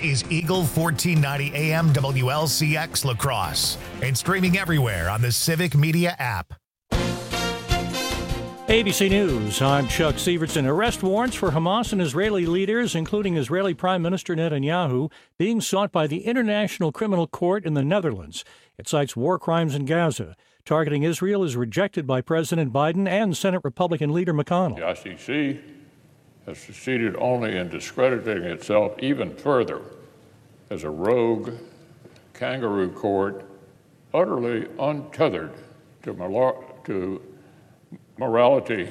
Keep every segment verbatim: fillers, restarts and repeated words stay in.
is Eagle fourteen ninety A M W L C X La Crosse and streaming everywhere on the Civic Media app. A B C News, I'm Chuck Sievertson. Arrest warrants for Hamas and Israeli leaders, including Israeli Prime Minister Netanyahu, being sought by the International Criminal Court in the Netherlands. It cites war crimes in Gaza. Targeting Israel is rejected by President Biden and Senate Republican leader McConnell. The I C C has succeeded only in discrediting itself even further as a rogue kangaroo court utterly untethered to, mal- to morality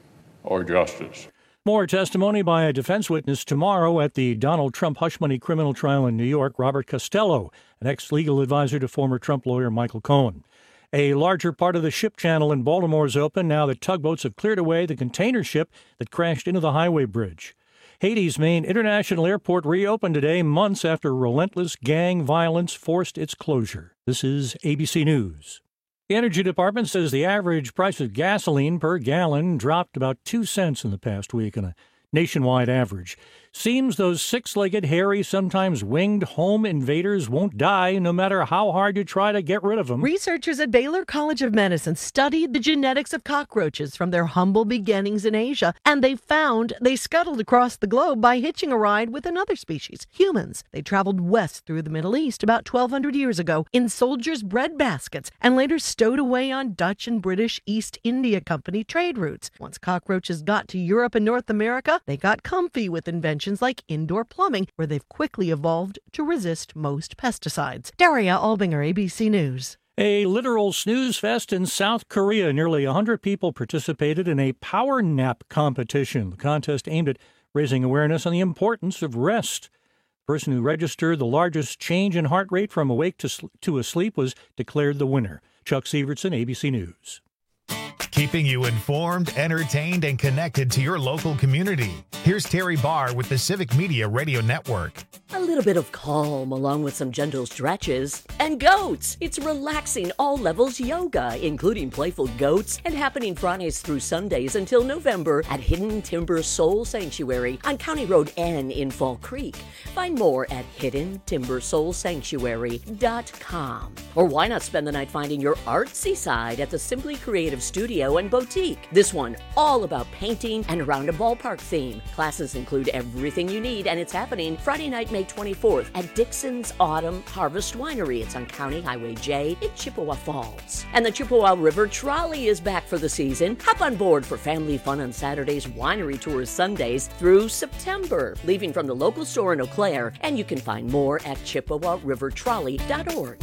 or justice. More testimony by a defense witness tomorrow at the Donald Trump hush money criminal trial in New York. Robert Costello, an ex-legal advisor to former Trump lawyer Michael Cohen. A larger part of the ship channel in Baltimore is open now that tugboats have cleared away the container ship that crashed into the highway bridge. Haiti's main international airport reopened today, months after relentless gang violence forced its closure. This is A B C News. The Energy Department says the average price of gasoline per gallon dropped about two cents in the past week on a nationwide average. Seems those six-legged, hairy, sometimes winged home invaders won't die no matter how hard you try to get rid of them. Researchers at Baylor College of Medicine studied the genetics of cockroaches from their humble beginnings in Asia, and they found they scuttled across the globe by hitching a ride with another species, humans. They traveled west through the Middle East about twelve hundred years ago in soldiers' bread baskets and later stowed away on Dutch and British East India Company trade routes. Once cockroaches got to Europe and North America, they got comfy with inventions like indoor plumbing, where they've quickly evolved to resist most pesticides. Daria Albinger, A B C News. A literal snooze fest in South Korea. Nearly one hundred people participated in a power nap competition. The contest aimed at raising awareness on the importance of rest. The person who registered the largest change in heart rate from awake to, sl- to asleep was declared the winner. Chuck Sievertson, A B C News. Keeping you informed, entertained, and connected to your local community. Here's Terry Barr with the Civic Media Radio Network. A little bit of calm along with some gentle stretches. And goats! It's relaxing all levels yoga, including playful goats, and happening Fridays through Sundays until November at Hidden Timber Soul Sanctuary on County Road N in Fall Creek. Find more at hidden timber soul sanctuary dot com. Or why not spend the night finding your artsy side at the Simply Creative Studio and Boutique? This one all about painting and around a ballpark theme. Classes include everything you need, and it's happening Friday night, May twenty-fourth at Dixon's Autumn Harvest Winery. It's on County Highway J in Chippewa Falls. And the Chippewa River Trolley is back for the season. Hop on board for family fun on Saturdays, winery tours Sundays through September, leaving from the local store in Eau Claire, and you can find more at chippewa river trolley dot org.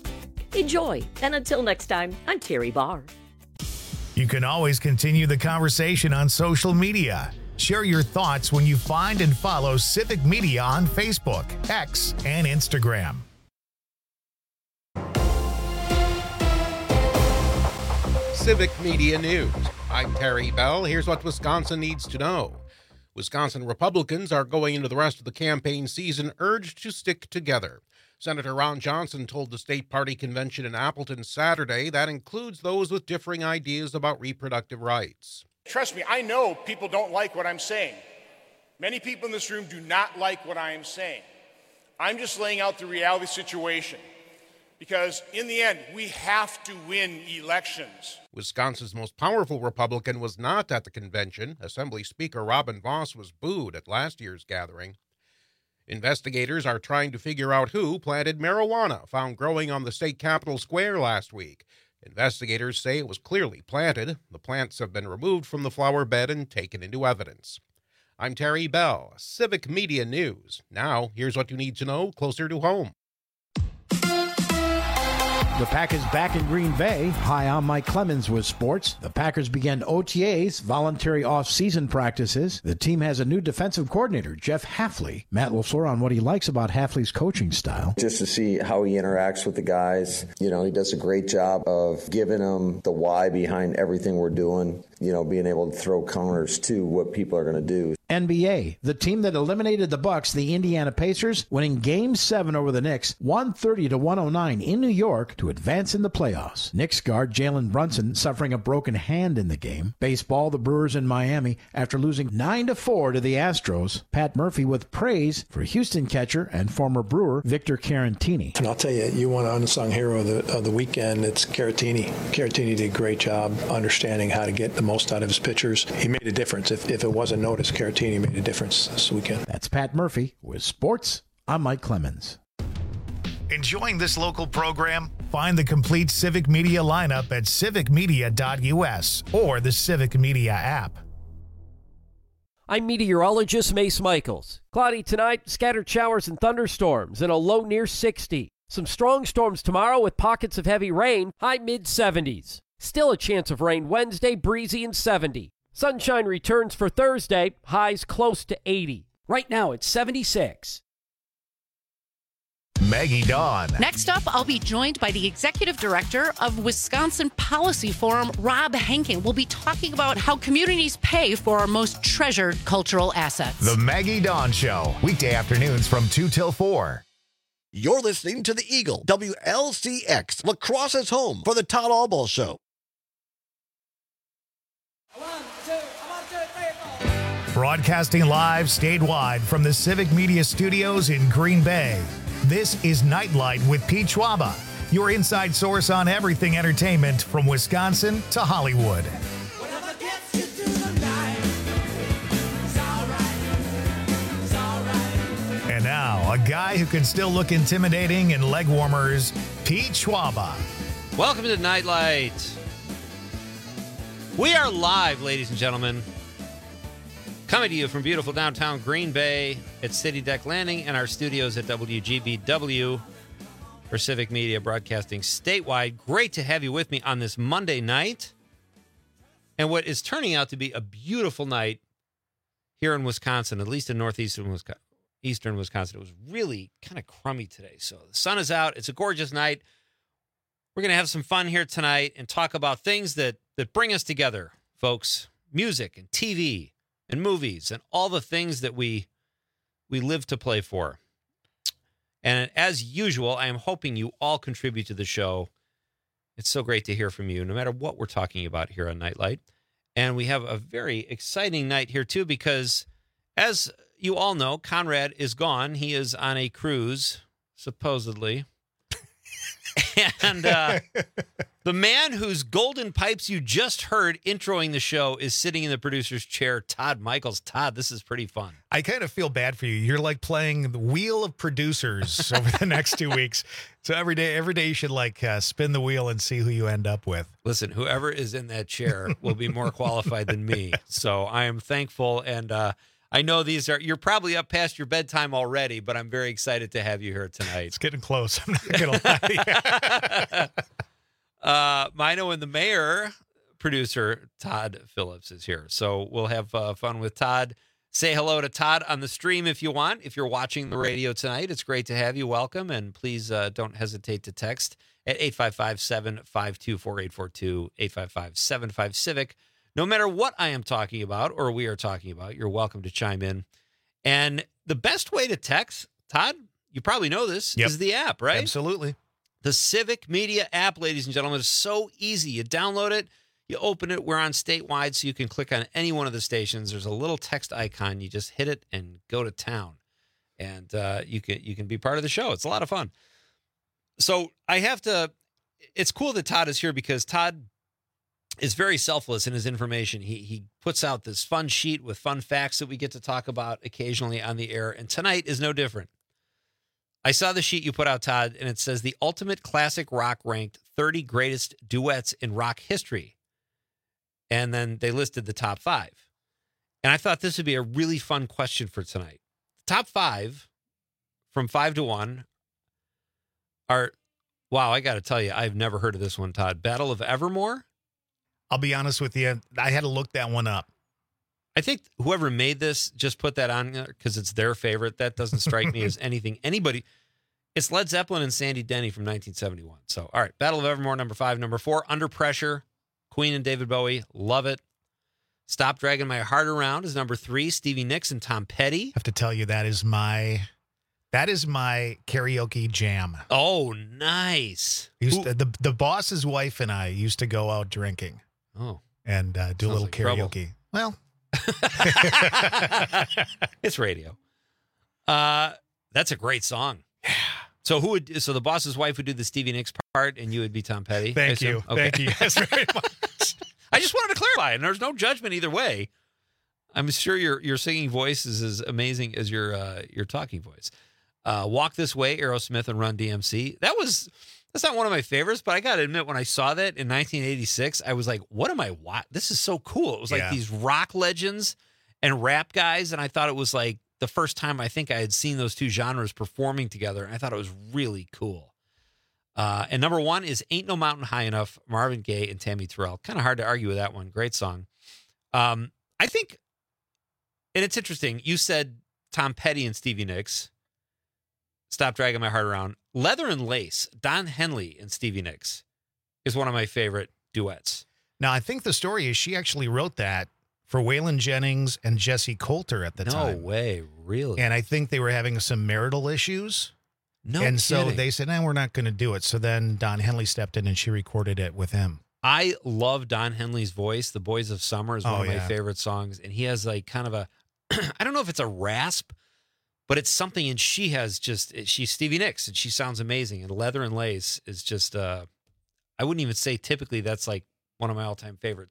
Enjoy, and until next time, I'm Terry Barr. You can always continue the conversation on social media. Share your thoughts when you find and follow Civic Media on Facebook, X, and Instagram. Civic Media News. I'm Terry Bell. Here's what Wisconsin needs to know. Wisconsin Republicans are going into the rest of the campaign season urged to stick together. Senator Ron Johnson told the state party convention in Appleton Saturday that includes those with differing ideas about reproductive rights. Trust me, I know people don't like what I'm saying. Many people in this room do not like what I am saying. I'm just laying out the reality situation. Because in the end, we have to win elections. Wisconsin's most powerful Republican was not at the convention. Assembly Speaker Robin Vos was booed at last year's gathering. Investigators are trying to figure out who planted marijuana found growing on the state capitol square last week. Investigators say it was clearly planted. The plants have been removed from the flower bed and taken into evidence. I'm Terry Bell, Civic Media News. Now, here's what you need to know closer to home. The Packers back in Green Bay. Hi, I'm Mike Clemens with sports. The Packers began O T As, voluntary off-season practices. The team has a new defensive coordinator, Jeff Hafley. Matt LaFleur on what he likes about Hafley's coaching style. Just to see how he interacts with the guys. You know, he does a great job of giving them the why behind everything we're doing. You know, being able to throw counters to what people are going to do. N B A, the team that eliminated the Bucks, the Indiana Pacers, winning Game seven over the Knicks, one thirty to one oh nine in New York to advance in the playoffs. Knicks guard Jalen Brunson suffering a broken hand in the game. Baseball, the Brewers in Miami, after losing nine to four to the Astros. Pat Murphy with praise for Houston catcher and former Brewer Victor Caratini. And I'll tell you, you want an unsung hero of the, of the weekend, it's Caratini. Caratini did a great job understanding how to get the most out of his pitchers. He made a difference. If, if it wasn't noticed, Caratini made a difference this weekend. That's Pat Murphy with sports. I'm Mike Clemens. Enjoying this local program? Find the complete Civic Media lineup at civic media dot u s or the Civic Media app. I'm meteorologist Mace Michaels. Cloudy tonight, scattered showers and thunderstorms, and a low near sixty. Some strong storms tomorrow with pockets of heavy rain, high mid seventies. Still a chance of rain Wednesday, breezy and seventy. Sunshine returns for Thursday, highs close to eighty. Right now it's seventy-six. Maggie Dawn. Next up, I'll be joined by the executive director of Wisconsin Policy Forum, Rob Henkin. We'll be talking about how communities pay for our most treasured cultural assets. The Maggie Dawn Show, weekday afternoons from two till four. You're listening to the Eagle, W L C X, La Crosse's home for the Todd Albaugh Show. Broadcasting live statewide from the Civic Media Studios in Green Bay. This is Nightlight with Pete Schwaba, your inside source on everything entertainment from Wisconsin to Hollywood. And now, a guy who can still look intimidating in leg warmers, Pete Schwaba. Welcome to Nightlight. We are live, ladies and gentlemen. Coming to you from beautiful downtown Green Bay at City Deck Landing and our studios at W G B W for Civic Media Broadcasting statewide. Great to have you with me on this Monday night. And what is turning out to be a beautiful night here in Wisconsin, at least in northeastern Wisconsin. Eastern Wisconsin. It was really kind of crummy today. So the sun is out. It's a gorgeous night. We're going to have some fun here tonight and talk about things that, that bring us together, folks. Music and T V and movies and all the things that we we live to play for. And as usual, I am hoping you all contribute to the show. It's so great to hear from you, no matter what we're talking about here on Nightlight. And we have a very exciting night here, too, because as you all know, Conrad is gone. He is on a cruise, supposedly. and uh, the man whose golden pipes you just heard introing the show is sitting in the producer's chair, Todd Michaels. Todd, this is pretty fun. I kind of feel bad for you. You're like playing the wheel of producers over the next two weeks. So every day, every day you should like uh, spin the wheel and see who you end up with. Listen, whoever is in that chair will be more qualified than me. So I am thankful. And uh, I know these are, you're probably up past your bedtime already, but I'm very excited to have you here tonight. It's getting close. I'm not going to lie. uh, Mino and the mayor, producer Todd Phillips is here. So we'll have uh, fun with Todd. Say hello to Todd on the stream if you want. If you're watching the radio tonight, it's great to have you. Welcome. And please uh, don't hesitate to text at eight five five, seven five two, four eight four two, eight five five, seven five, CIVIC. No matter what I am talking about or we are talking about, you're welcome to chime in. And the best way to text, Todd, you probably know this, yep. is the app, right? Absolutely. The Civic Media app, ladies and gentlemen, is so easy. You download it, you open it. We're on statewide, so you can click on any one of the stations. There's a little text icon. You just hit it and go to town. And uh, you can you can be part of the show. It's a lot of fun. So I have to, it's cool that Todd is here because Todd is very selfless in his information. He he puts out this fun sheet with fun facts that we get to talk about occasionally on the air, and tonight is no different. I saw the sheet you put out, Todd, and it says the Ultimate Classic Rock ranked thirty greatest duets in rock history. And then they listed the top five. And I thought this would be a really fun question for tonight. The top five, from five to one, are, wow, I got to tell you, I've never heard of this one, Todd. Battle of Evermore? I'll be honest with you. I had to look that one up. I think whoever made this just put that on because it's their favorite. That doesn't strike me as anything. Anybody. It's Led Zeppelin and Sandy Denny from nineteen seventy-one. So, all right. Battle of Evermore, number five. Number four, Under Pressure. Queen and David Bowie. Love it. Stop Dragging My Heart Around is number three. Stevie Nicks and Tom Petty. I have to tell you, that is my that is my karaoke jam. Oh, nice. Used to, the the boss's wife and I used to go out drinking. Oh, and uh, do Sounds a little like trouble. karaoke. Well, it's radio. Uh, that's a great song. Yeah. So who would? So the boss's wife would do the Stevie Nicks part, and you would be Tom Petty. Thank you. Okay. Thank you guys very much. I just wanted to clarify, and there's no judgment either way. I'm sure your your singing voice is as amazing as your uh, your talking voice. Uh, Walk This Way, Aerosmith, and Run D M C. That was that's not one of my favorites, but I got to admit, when I saw that in nineteen eighty-six, I was like, "What am I? What? This is so cool!" It was like Yeah. these rock legends and rap guys, and I thought it was like the first time I think I had seen those two genres performing together, and I thought it was really cool. Uh, and number one is Ain't No Mountain High Enough, Marvin Gaye and Tammy Terrell. Kind of hard to argue with that one. Great song. Um, I think, and it's interesting, you said Tom Petty and Stevie Nicks. Stop Dragging My Heart Around. Leather and Lace, Don Henley and Stevie Nicks is one of my favorite duets. Now, I think the story is she actually wrote that for Waylon Jennings and Jesse Coulter at the no time. No way, really? And I think they were having some marital issues. No And kidding. so they said, no, we're not going to do it. So then Don Henley stepped in and she recorded it with him. I love Don Henley's voice. The Boys of Summer is one Oh, of my yeah. favorite songs. And he has like kind of a, I don't know if it's a rasp, but it's something. And she has just, she's Stevie Nicks and she sounds amazing. And Leather and Lace is just, uh, I wouldn't even say typically that's like one of my all time favorite.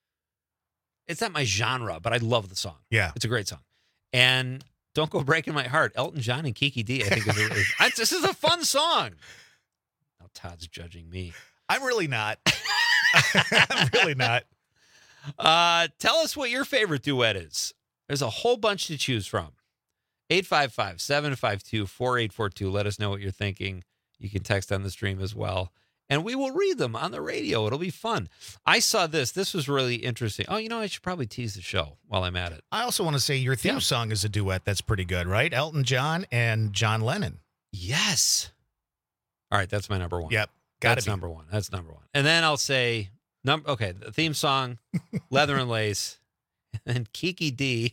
It's not my genre, but I love the song. Yeah. It's a great song. And Don't Go Breaking My Heart, Elton John and Kiki D, I think is, a, is I, this is a fun song. Now Todd's judging me. I'm really not. I'm really not. Uh, tell us what your favorite duet is. There's a whole bunch to choose from. eight five five, seven five two, four eight four two. Let us know what you're thinking. You can text on the stream as well. And we will read them on the radio. It'll be fun. I saw this. This was really interesting. Oh, you know, I should probably tease the show while I'm at it. I also want to say your theme Yeah. song is a duet that's pretty good, right? Elton John and John Lennon. Yes. All right, that's my number one. Yep. Got That's to be. number one. That's number one. And then I'll say, number. okay, the theme song, Leather and Lace, and Kiki D,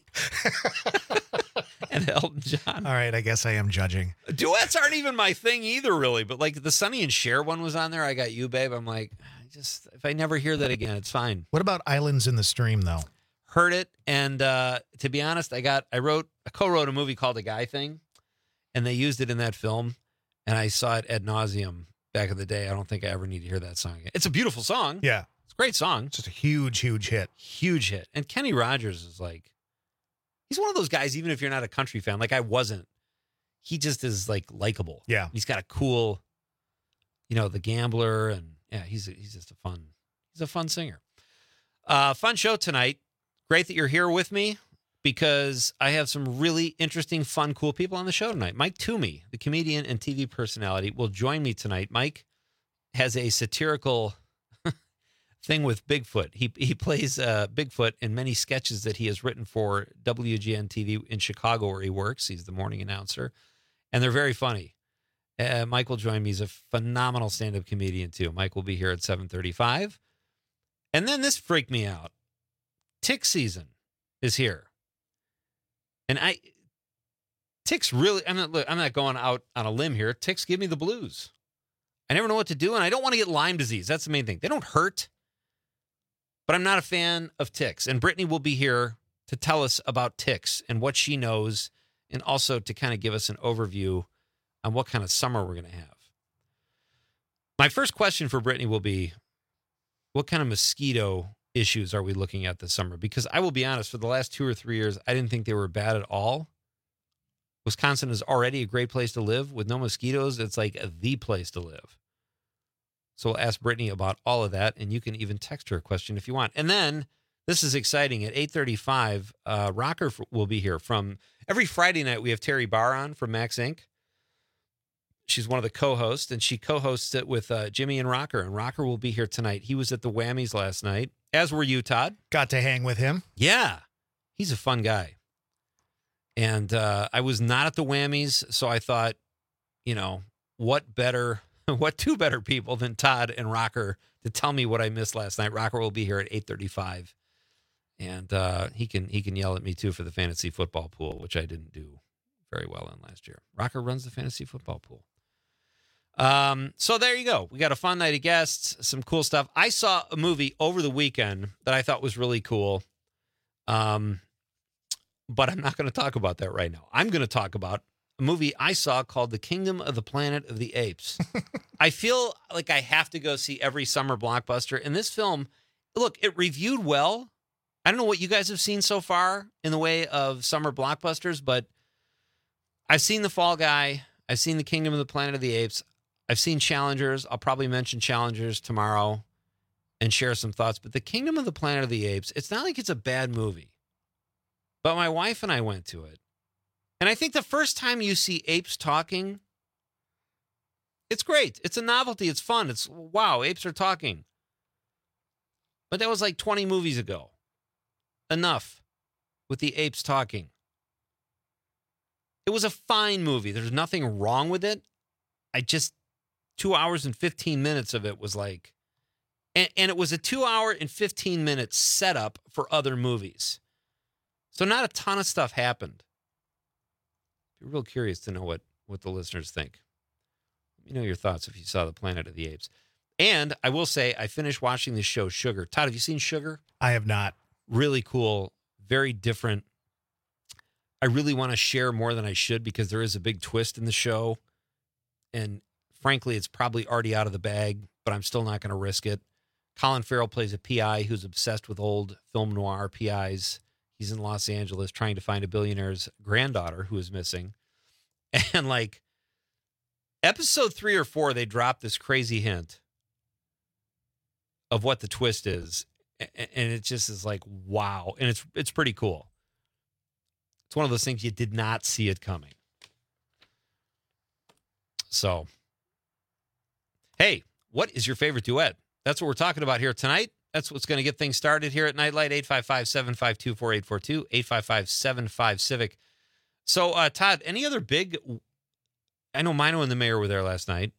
and Elton John. All right, I guess I am judging. Duets aren't even my thing either, really. But like the Sonny and Cher one was on there. I Got You, Babe. I'm like, I just if I never hear that again, it's fine. What about Islands in the Stream, though? Heard it, and uh, to be honest, I got I wrote I co-wrote a movie called A Guy Thing, and they used it in that film, and I saw it ad nauseum back in the day. I don't think I ever need to hear that song again. It's a beautiful song. Yeah. It's a great song. It's just a huge, huge hit. Huge hit. And Kenny Rogers is like, he's one of those guys, even if you're not a country fan, like I wasn't, he just is like likable. Yeah. He's got a cool, you know, The Gambler. And yeah, he's, he's just a fun, he's a fun singer. Uh, fun show tonight. Great that you're here with me because I have some really interesting, fun, cool people on the show tonight. Mike Toomey, the comedian and T V personality, will join me tonight. Mike has a satirical thing with Bigfoot. He he plays uh, Bigfoot in many sketches that he has written for W G N T V in Chicago, where he works. He's the morning announcer, and they're very funny. Uh, Mike will join me. He's a phenomenal stand-up comedian too. Mike will be here at seven thirty-five, and then this freaked me out. Tick season is here, and I ticks really. I'm not. Look, I'm not going out on a limb here. Ticks give me the blues. I never know what to do, and I don't want to get Lyme disease. That's the main thing. They don't hurt. But I'm not a fan of ticks. And Brittany will be here to tell us about ticks and what she knows, and also to kind of give us an overview on what kind of summer we're going to have. My first question for Brittany will be, what kind of mosquito issues are we looking at this summer? Because I will be honest, for the last two or three years, I didn't think they were bad at all. Wisconsin is already a great place to live. With no mosquitoes, it's like the place to live. So we'll ask Brittany about all of that, and you can even text her a question if you want. And then, this is exciting, at eight thirty-five, uh, Rocker will be here. From every Friday night, we have Terry Barr on from Max Incorporated. She's one of the co-hosts, and she co-hosts it with uh, Jimmy and Rocker, and Rocker will be here tonight. He was at the Whammies last night, as were you, Todd. Got to hang with him. Yeah, he's a fun guy. And uh, I was not at the Whammies, so I thought, you know, what better... What two better people than Todd and Rocker to tell me what I missed last night? Rocker will be here at eight thirty-five. And uh, he can he can yell at me, too, for the fantasy football pool, which I didn't do very well in last year. Rocker runs the fantasy football pool. Um, so there you go. We got a fun night of guests, some cool stuff. I saw a movie over the weekend that I thought was really cool. Um, but I'm not going to talk about that right now. I'm going to talk about a movie I saw called The Kingdom of the Planet of the Apes. I feel like I have to go see every summer blockbuster. And this film, look, it reviewed well. I don't know what you guys have seen so far in the way of summer blockbusters, but I've seen The Fall Guy. I've seen The Kingdom of the Planet of the Apes. I've seen Challengers. I'll probably mention Challengers tomorrow and share some thoughts. But The Kingdom of the Planet of the Apes, it's not like it's a bad movie. But my wife and I went to it. And I think the first time you see apes talking, it's great. It's a novelty. It's fun. It's, wow, apes are talking. But that was like twenty movies ago. Enough with the apes talking. It was a fine movie. There's nothing wrong with it. I just, two hours and fifteen minutes of it was like, and, and it was a two hour and fifteen minute setup for other movies. So not a ton of stuff happened. Be real curious to know what, what the listeners think. Let me know your thoughts if you saw The Planet of the Apes. And I will say, I finished watching the show Sugar. Todd, have you seen Sugar? I have not. Really cool, very different. I really want to share more than I should because there is a big twist in the show. And frankly, it's probably already out of the bag, but I'm still not going to risk it. Colin Farrell plays a P I who's obsessed with old film noir P Is. He's in Los Angeles trying to find a billionaire's granddaughter who is missing. And like episode three or four, they dropped this crazy hint of what the twist is. And it just is like, wow. And it's it's pretty cool. It's one of those things you did not see it coming. So, hey, what is your favorite duet? That's what we're talking about here tonight. That's what's going to get things started here at Nightlight. eight five five, seven five two, four eight four two, eight five five, seven five, Civic. So, uh, Todd, any other big... I know Mino and the mayor were there last night.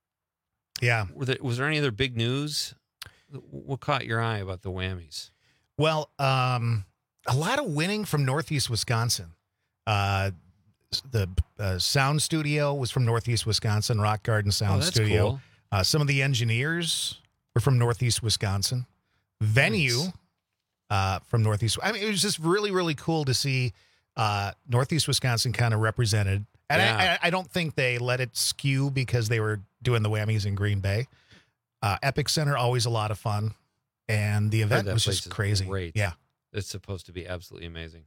Yeah. Were there, was there any other big news? What caught your eye about the Whammies? Well, um, a lot of winning from Northeast Wisconsin. Uh, the uh, sound studio was from Northeast Wisconsin, Rock Garden Sound oh, that's Studio. Cool. Uh, some of the engineers were from Northeast Wisconsin. Venue nice. uh, from Northeast. I mean, it was just really, really cool to see uh, Northeast Wisconsin kind of represented. And yeah. I, I don't think they let it skew because they were doing the Whammies in Green Bay. Uh, Epic Center, always a lot of fun. And the event was just crazy. Great. Yeah. It's supposed to be absolutely amazing.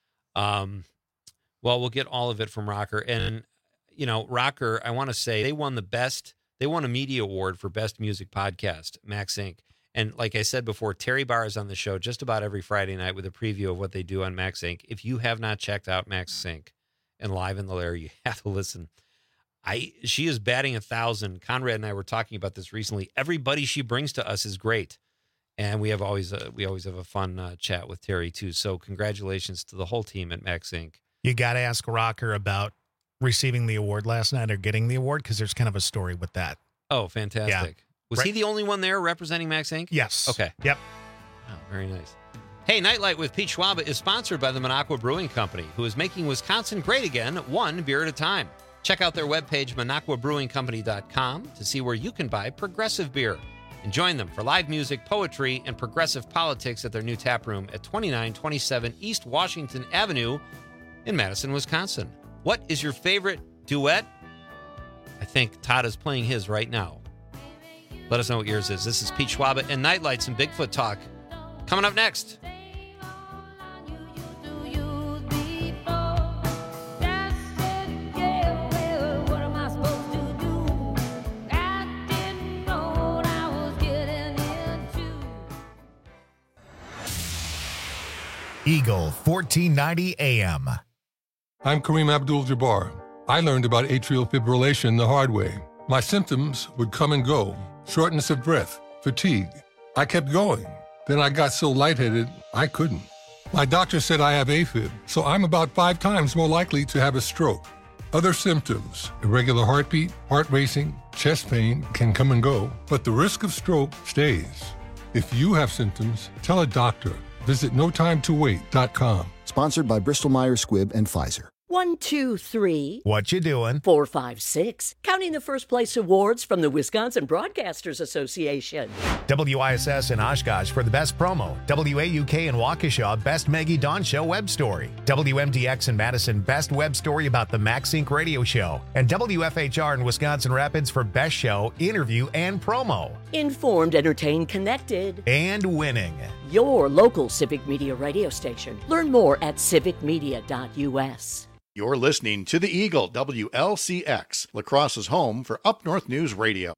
Um, well, we'll get all of it from Rocker. And, you know, Rocker, I want to say they won the best, they won a media award for best music podcast, Max Incorporated. And like I said before, Terry Barr is on the show just about every Friday night with a preview of what they do on Max Incorporated. If you have not checked out Max Incorporated and Live in the Lair, you have to listen. I She is batting a thousand. Conrad and I were talking about this recently. Everybody she brings to us is great. And we have always a, we always have a fun uh, chat with Terry, too. So congratulations to the whole team at Max Incorporated. You got to ask Rocker about receiving the award last night or getting the award because there's kind of a story with that. Oh, fantastic. Yeah. Was right. he the only one there representing Max Incorporated? Yes. Okay. Yep. Oh, very nice. Hey, Nightlight with Pete Schwaba is sponsored by the Minocqua Brewing Company, who is making Wisconsin great again, one beer at a time. Check out their webpage, minocqua brewing company dot com, to see where you can buy progressive beer. And join them for live music, poetry, and progressive politics at their new tap room at twenty-nine twenty-seven East Washington Avenue in Madison, Wisconsin. What is your favorite duet? I think Todd is playing his right now. Let us know what yours is. This is Pete Schwaba and Nightlights and Bigfoot Talk. Coming up next. Eagle fourteen ninety A M. I'm Kareem Abdul-Jabbar. I learned about atrial fibrillation the hard way. My symptoms would come and go. Shortness of breath, fatigue. I kept going. Then I got so lightheaded, I couldn't. My doctor said I have AFib, so I'm about five times more likely to have a stroke. Other symptoms, irregular heartbeat, heart racing, chest pain can come and go, but the risk of stroke stays. If you have symptoms, tell a doctor. Visit no time to wait dot com. Sponsored by Bristol-Myers Squibb and Pfizer. One, two, three. What you doing? Four, five, six. Counting the first place awards from the Wisconsin Broadcasters Association. W I S S in Oshkosh for the best promo. W A U K in Waukesha, best Maggie Dawn Show web story. W M D X in Madison, best web story about the Max Inc radio show. And W F H R in Wisconsin Rapids for best show, interview, and promo. Informed, entertained, connected. And winning. Your local Civic Media radio station. Learn more at civic media dot U S. You're listening to the Eagle, W L C X, La Crosse's home for Up North News Radio.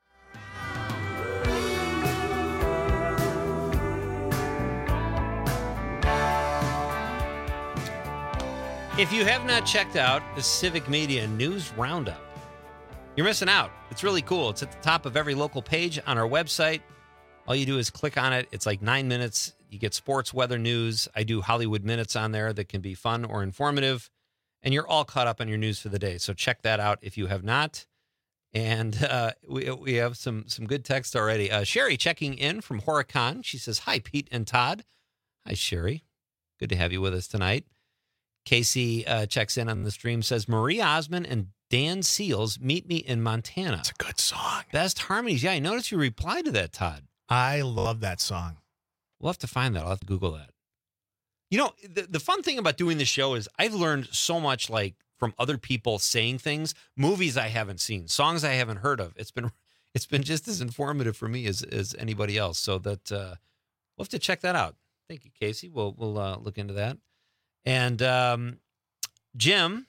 If you have not checked out the Civic Media News Roundup, you're missing out. It's really cool. It's at the top of every local page on our website. All you do is click on it. It's like nine minutes. You get sports, weather, news. I do Hollywood Minutes on there that can be fun or informative. And you're all caught up on your news for the day. So check that out if you have not. And uh, we we have some some good text already. Uh, Sherry checking in from Horicon. She says, hi, Pete and Todd. Hi, Sherry. Good to have you with us tonight. Casey uh, checks in on the stream, says, Marie Osmond and Dan Seals Meet Me in Montana. It's a good song. Best harmonies. Yeah, I noticed you replied to that, Todd. I love that song. We'll have to find that. I'll have to Google that. You know, the, the fun thing about doing the show is I've learned so much, like, from other people saying things, movies I haven't seen, songs I haven't heard of. It's been it's been just as informative for me as, as anybody else. So that uh, we'll have to check that out. Thank you, Casey. We'll we'll uh, look into that. And um, Jim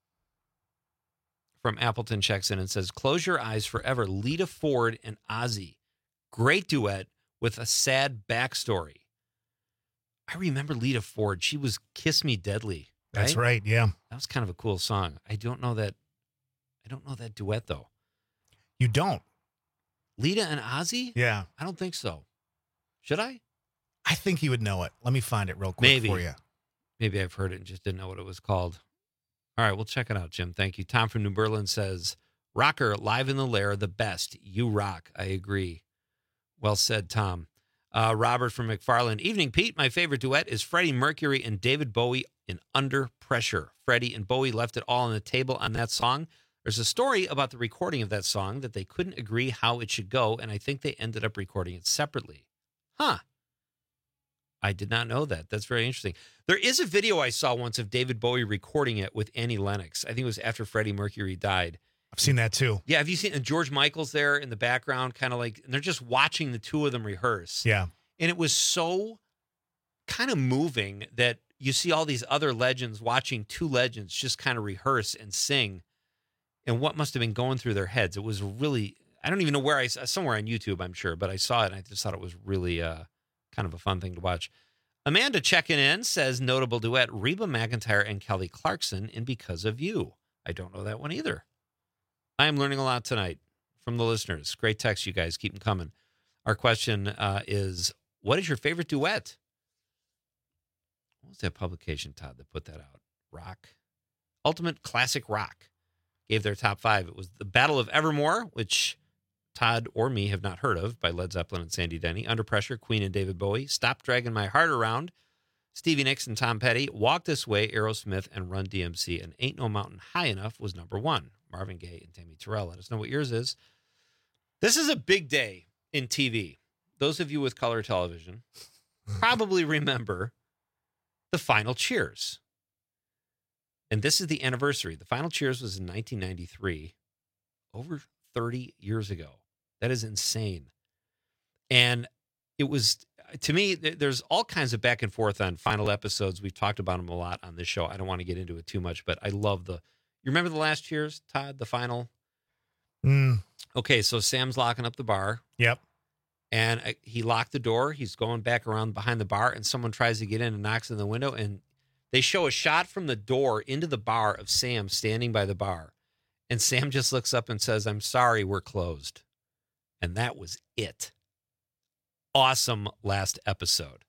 from Appleton checks in and says, "Close Your Eyes Forever." Lita Ford and Ozzy, great duet with a sad backstory. I remember Lita Ford. She was "Kiss Me Deadly." Right? That's right. Yeah, that was kind of a cool song. I don't know that. I don't know that duet though. You don't? Lita and Ozzy? Yeah, I don't think so. Should I? I think you would know it. Let me find it real quick Maybe. for you. Maybe I've heard it and just didn't know what it was called. All right, we'll check it out, Jim. Thank you. Tom from New Berlin says, "Rocker, Live in the Lair, the best. You rock." I agree. Well said, Tom. Uh, Robert from McFarland. "Evening, Pete. My favorite duet is Freddie Mercury and David Bowie in Under Pressure. Freddie and Bowie left it all on the table on that song. There's a story about the recording of that song that they couldn't agree how it should go, and I think they ended up recording it separately." Huh. I did not know that. That's very interesting. There is a video I saw once of David Bowie recording it with Annie Lennox. I think it was after Freddie Mercury died. I've seen that too. Yeah, have you seen and George Michael's there in the background, kind of like, and they're just watching the two of them rehearse. Yeah. And it was so kind of moving that you see all these other legends watching two legends just kind of rehearse and sing, and what must have been going through their heads. It was really, I don't even know where I saw, somewhere on YouTube, I'm sure, but I saw it and I just thought it was really uh, kind of a fun thing to watch. Amanda checking in says, notable duet, Reba McEntire and Kelly Clarkson in Because of You. I don't know that one either. I am learning a lot tonight from the listeners. Great text, you guys. Keep them coming. Our question uh, is, what is your favorite duet? What was that publication, Todd, that put that out? Rock. Ultimate Classic Rock gave their top five. It was the Battle of Evermore, which Todd or me have not heard of, by Led Zeppelin and Sandy Denny. Under Pressure, Queen and David Bowie. Stop Dragging My Heart Around, Stevie Nicks and Tom Petty. Walk This Way, Aerosmith and Run D M C. And Ain't No Mountain High Enough was number one. Marvin Gaye and Tammy Terrell. Let us know what yours is. This is a big day in T V. Those of you with color television probably remember the Final Cheers. And this is the anniversary. The Final Cheers was in nineteen ninety-three, over thirty years ago. That is insane. And it was, to me, there's all kinds of back and forth on final episodes. We've talked about them a lot on this show. I don't want to get into it too much, but I love the, you remember the last Cheers, Todd, the final? Mm. Okay, so Sam's locking up the bar. Yep. And he locked the door. He's going back around behind the bar, and someone tries to get in and knocks on the window, and they show a shot from the door into the bar of Sam standing by the bar. And Sam just looks up and says, "I'm sorry, we're closed." And that was it. Awesome last episode.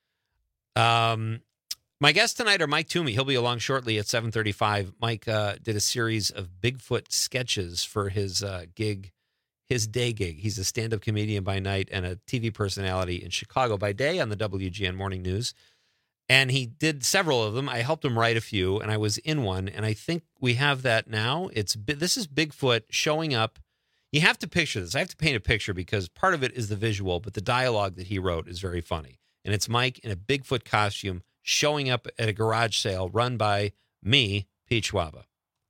Um, my guests tonight are Mike Toomey. He'll be along shortly at seven thirty-five. Mike uh, did a series of Bigfoot sketches for his uh, gig, his day gig. He's a stand-up comedian by night and a T V personality in Chicago by day on the W G N Morning News. And he did several of them. I helped him write a few, and I was in one. And I think we have that now. It's This is Bigfoot showing up. You have to picture this. I have to paint a picture because part of it is the visual, but the dialogue that he wrote is very funny. And it's Mike in a Bigfoot costume showing up at a garage sale run by me, Pete Schwaba.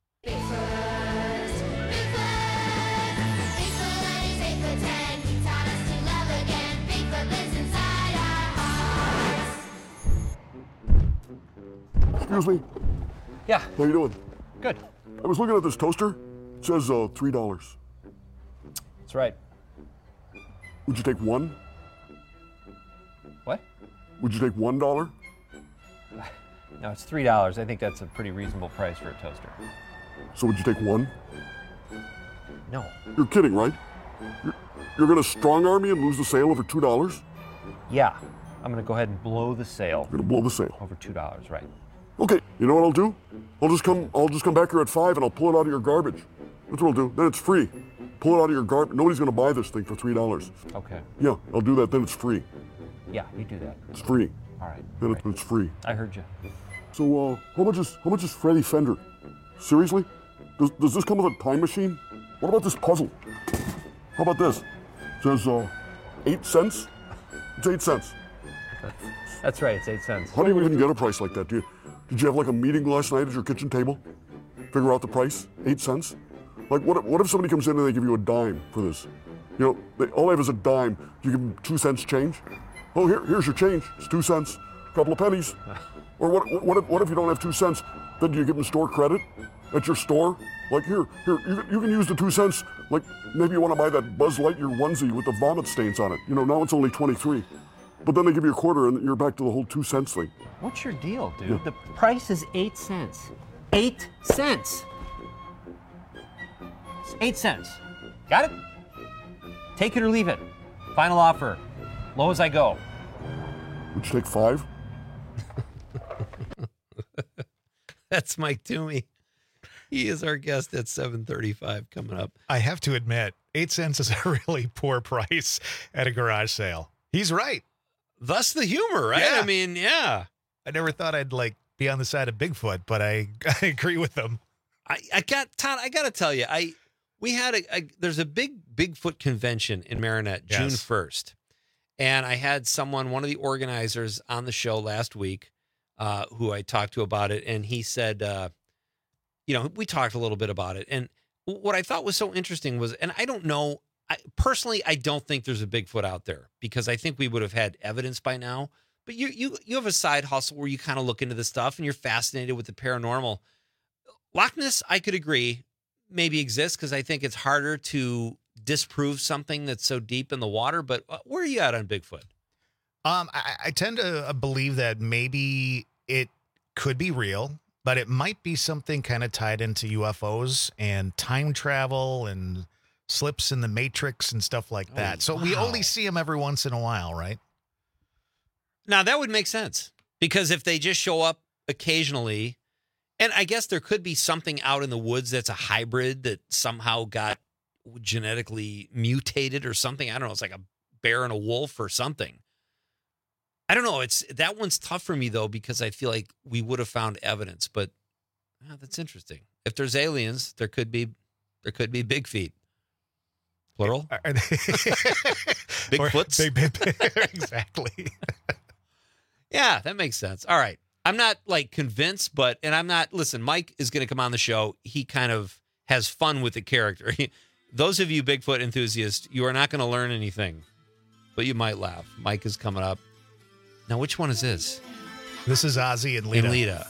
Excuse me. Yeah. How you doing? Good. I was looking at this toaster. It says uh, three dollars. That's right. Would you take one? What? Would you take one dollar? No, it's three dollars. I think that's a pretty reasonable price for a toaster. So would you take one? No. You're kidding, right? You're, you're going to strong arm me and lose the sale over two dollars? Yeah. I'm going to go ahead and blow the sale. You're going to blow the sale? Over two dollars, right. Okay, you know what I'll do? I'll just come I'll just come back here at five and I'll pull it out of your garbage. That's what I'll do. Then it's free. Pull it out of your garbage. Nobody's gonna buy this thing for three dollars. Okay. Yeah, I'll do that, then it's free. Yeah, you do that. It's free. All right. Then right. It's, it's free. I heard you. So uh how much is how much is Freddy Fender? Seriously? Does does this come with a time machine? What about this puzzle? How about this? It says uh eight cents? It's eight cents. That's, that's right, it's eight cents. How do you even get a price like that? Do you Did you have like a meeting last night at your kitchen table? Figure out the price? Eight cents? Like what if, what if somebody comes in and they give you a dime for this? You know, they, all they have is a dime. Do you give them two cents change? Oh, here, here's your change. It's two cents. A couple of pennies. Or what, what, if, what if you don't have two cents? Then do you give them store credit at your store? Like here, here, you, you can use the two cents. Like maybe you want to buy that Buzz Lightyear onesie with the vomit stains on it. You know, now it's only twenty-three. But then they give you a quarter and you're back to the whole two cents thing. What's your deal, dude? Yeah. The price is eight cents. Eight cents. It's eight cents. Got it? Take it or leave it. Final offer. Low as I go. Would you take five? That's Mike Toomey. He is our guest at seven thirty-five coming up. I have to admit, eight cents is a really poor price at a garage sale. He's right. Thus the humor, right? Yeah. I mean, yeah. I never thought I'd like be on the side of Bigfoot, but I, I agree with them. I, I got Todd. I got to tell you, I we had a, a there's a big Bigfoot convention in Marinette Yes. June first, and I had someone, one of the organizers, on the show last week, uh, who I talked to about it, and he said, uh, you know, we talked a little bit about it, and what I thought was so interesting was, and I don't know. I, personally, I don't think there's a Bigfoot out there because I think we would have had evidence by now. But you you you have a side hustle where you kind of look into this stuff and you're fascinated with the paranormal. Loch Ness, I could agree, maybe exists because I think it's harder to disprove something that's so deep in the water. But where are you at on Bigfoot? Um, I, I tend to believe that maybe it could be real, but it might be something kind of tied into U F Os and time travel and slips in the Matrix and stuff like that. Oh, so we wow. only see them every once in a while, right? Now, that would make sense because if they just show up occasionally, and I guess there could be something out in the woods that's a hybrid that somehow got genetically mutated or something. I don't know. It's like a bear and a wolf or something. I don't know. It's that one's tough for me, though, because I feel like we would have found evidence. But oh, that's interesting. If there's aliens, there could be there could be big feet. Plural? Are they Bigfoots? Big, big, big, exactly. Yeah, that makes sense. All right. I'm not like convinced, but, and I'm not, listen, Mike is going to come on the show. He kind of has fun with the character. Those of you Bigfoot enthusiasts, you are not going to learn anything, but you might laugh. Mike is coming up. Now, which one is this? This is Ozzy and Lita. And Lita.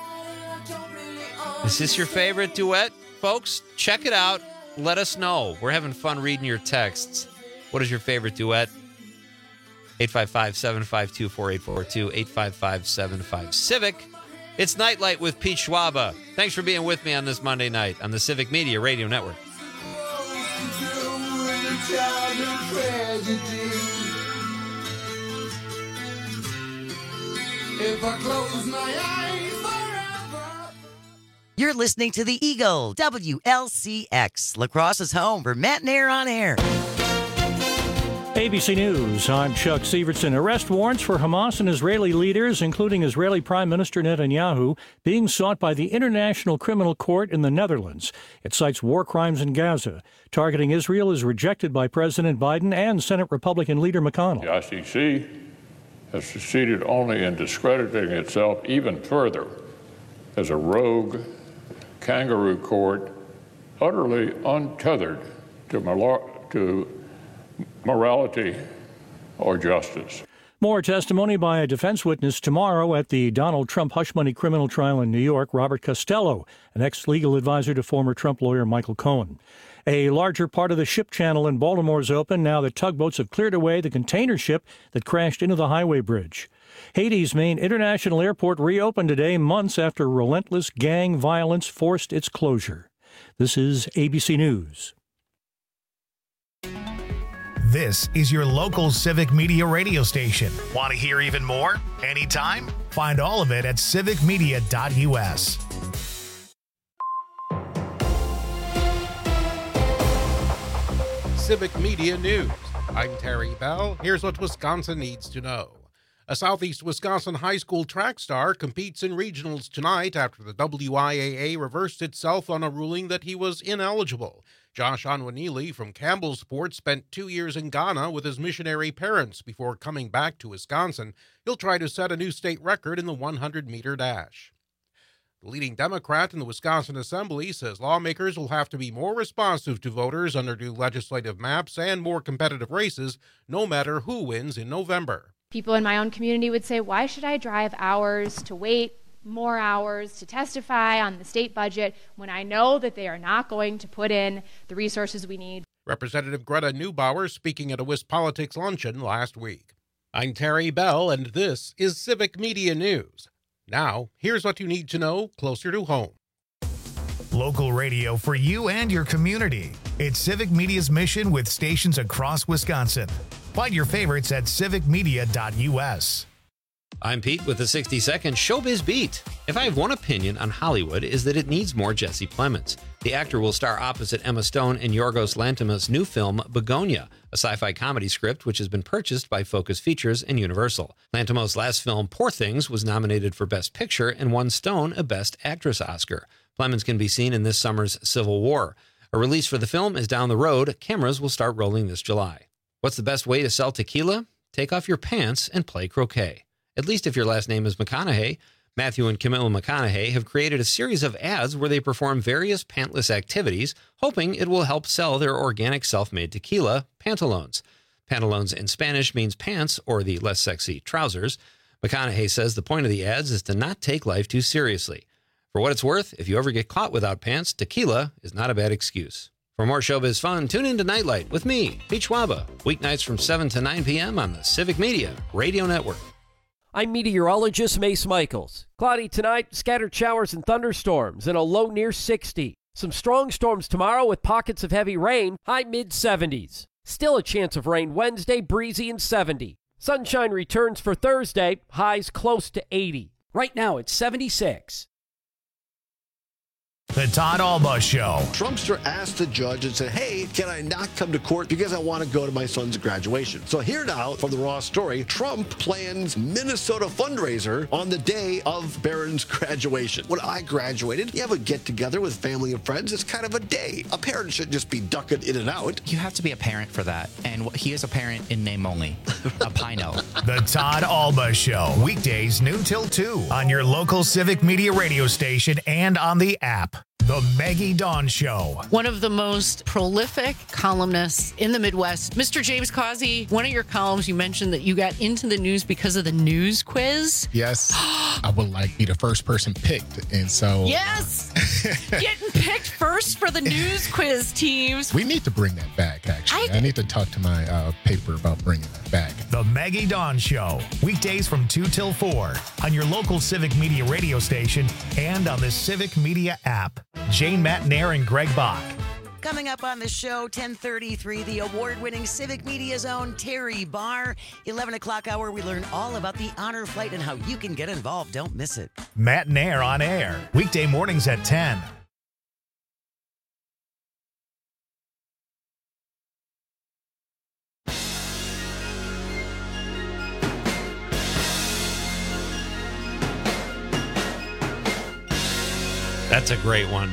Is this your favorite duet, folks? Check it out. Let us know. We're having fun reading your texts. What is your favorite duet? eight five five, seven five two, four eight four two, eight five five, seven five, Civic. It's Nightlight with Pete Schwaba. Thanks for being with me on this Monday night on the Civic Media Radio Network. If I close my eyes forever. You're listening to the Eagle, W L C X, La Crosse's home for Matt Nair on air. A B C News, I'm Chuck Severson. Arrest warrants for Hamas and Israeli leaders, including Israeli Prime Minister Netanyahu, being sought by the International Criminal Court in the Netherlands. It cites war crimes in Gaza. Targeting Israel is rejected by President Biden and Senate Republican leader McConnell. The I C C has succeeded only in discrediting itself even further as a rogue kangaroo court, utterly untethered to, mal- to morality or justice. More testimony by a defense witness tomorrow at the Donald Trump hush money criminal trial in New York. Robert Costello, an ex-legal advisor to former Trump lawyer Michael Cohen. A larger part of the ship channel in Baltimore is open now that tugboats have cleared away the container ship that crashed into the highway bridge. Haiti's main international airport reopened today, months after relentless gang violence forced its closure. This is A B C News. This is your local Civic Media radio station. Want to hear even more? Anytime? Find all of it at civic media dot U S. Civic Media News. I'm Terry Bell. Here's what Wisconsin needs to know. A Southeast Wisconsin high school track star competes in regionals tonight after the W I A A reversed itself on a ruling that he was ineligible. Josh Onwanili from Campbell Sports spent two years in Ghana with his missionary parents before coming back to Wisconsin. He'll try to set a new state record in the one hundred meter dash. The leading Democrat in the Wisconsin Assembly says lawmakers will have to be more responsive to voters under new legislative maps and more competitive races, no matter who wins in November. People in my own community would say, why should I drive hours to wait more hours to testify on the state budget when I know that they are not going to put in the resources we need? Representative Greta Neubauer speaking at a WisPolitics luncheon last week. I'm Terry Bell, and this is Civic Media News. Now, here's what you need to know closer to home. Local radio for you and your community. It's Civic Media's mission with stations across Wisconsin. Find your favorites at civic media dot U S. I'm Pete with the sixty second Showbiz Beat. If I have one opinion on Hollywood, is that it needs more Jesse Plemons. The actor will star opposite Emma Stone in Yorgos Lanthimos' new film, Begonia, a sci-fi comedy script which has been purchased by Focus Features and Universal. Lanthimos' last film, Poor Things, was nominated for Best Picture and won Stone a Best Actress Oscar. Plemons can be seen in this summer's Civil War. A release for the film is down the road. Cameras will start rolling this July. What's the best way to sell tequila? Take off your pants and play croquet. At least if your last name is McConaughey. Matthew and Camilla McConaughey have created a series of ads where they perform various pantless activities, hoping it will help sell their organic self-made tequila, Pantalones. Pantalones in Spanish means pants, or the less sexy trousers. McConaughey says the point of the ads is to not take life too seriously. For what it's worth, if you ever get caught without pants, tequila is not a bad excuse. For more showbiz fun, tune in to Nightlight with me, Pete Schwaba, weeknights from seven to nine p.m. on the Civic Media Radio Network. I'm meteorologist Mace Michaels. Cloudy tonight, scattered showers and thunderstorms, and a low near sixty. Some strong storms tomorrow with pockets of heavy rain, high mid seventies. Still a chance of rain Wednesday, breezy and seventy. Sunshine returns for Thursday, highs close to eighty. Right now it's seventy-six. The Todd Alba Show. Trumpster asked the judge and said, hey, can I not come to court because I want to go to my son's graduation? So here now from the Raw story, Trump plans Minnesota fundraiser on the day of Barron's graduation. When I graduated, you have a get-together with family and friends. It's kind of a day. A parent should just be ducking in and out. You have to be a parent for that. And he is a parent in name only. A Pino. The Todd Alba Show. Weekdays noon till two on your local Civic Media radio station and on the app. The Maggie Dawn Show. One of the most prolific columnists in the Midwest, Mister James Causey. One of your columns, you mentioned that you got into the news because of the news quiz. Yes, I would like be the first person picked, and so yes, getting picked first for the news quiz teams. We need to bring that back. Actually, I, I need to talk to my uh, paper about bringing that back. The Maggie Dawn Show. Weekdays from two till four on your local Civic Media radio station and on the Civic Media app. Jane Matt Nair and Greg Bach. Coming up on the show, ten thirty-three, the award-winning Civic Media's own Terry Barr. eleven o'clock hour, we learn all about the honor flight and how you can get involved. Don't miss it. Matt Nair on air, weekday mornings at ten. That's a great one.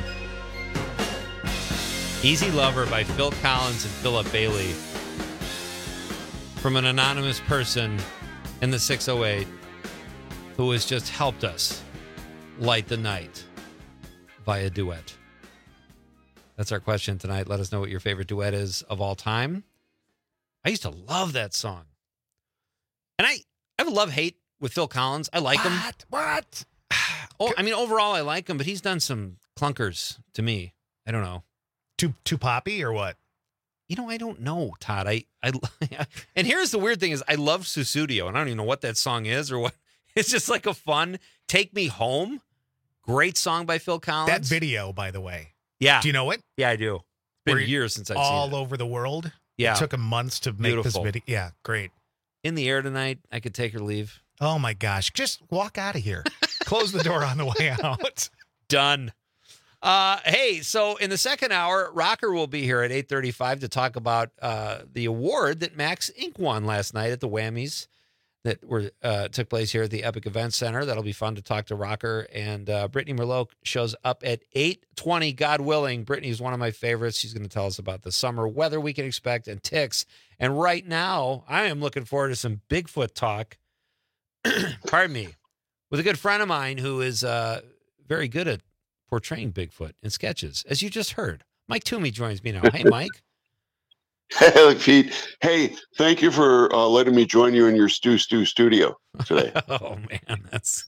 Easy Lover by Phil Collins and Philip Bailey. From an anonymous person in the six oh eight who has just helped us light the night via duet. That's our question tonight. Let us know what your favorite duet is of all time. I used to love that song. And I, I have a love-hate with Phil Collins. I like him. What? What? Oh, I mean, overall, I like him, but he's done some clunkers to me. I don't know. Too too poppy or what? You know, I don't know, Todd. I, I and here's the weird thing is I love Sussudio, and I don't even know what that song is or what. It's just like a fun Take Me Home. Great song by Phil Collins. That video, by the way. Yeah. Do you know it? Yeah, I do. It's been Where years since I've all seen it. All over the world. Yeah. It took him months to make Beautiful. this video. Yeah, great. In the Air Tonight, I could take or leave. Oh, my gosh. Just walk out of here. Close the door on the way out. Done. Uh, hey, so in the second hour, Rocker will be here at eight thirty-five to talk about uh, the award that Max Incorporated won last night at the Whammies that were uh, took place here at the Epic Event Center. That'll be fun to talk to Rocker. And uh, Brittany Merlot shows up at eight twenty, God willing. Brittany's one of my favorites. She's going to tell us about the summer weather we can expect and ticks. And right now, I am looking forward to some Bigfoot talk. Pardon me. With a good friend of mine who is uh, very good at portraying Bigfoot in sketches, as you just heard. Mike Toomey joins me now. Hey, Mike. Hey, Pete. Hey, thank you for uh, letting me join you in your Stu Stu studio today. Oh, man, that's...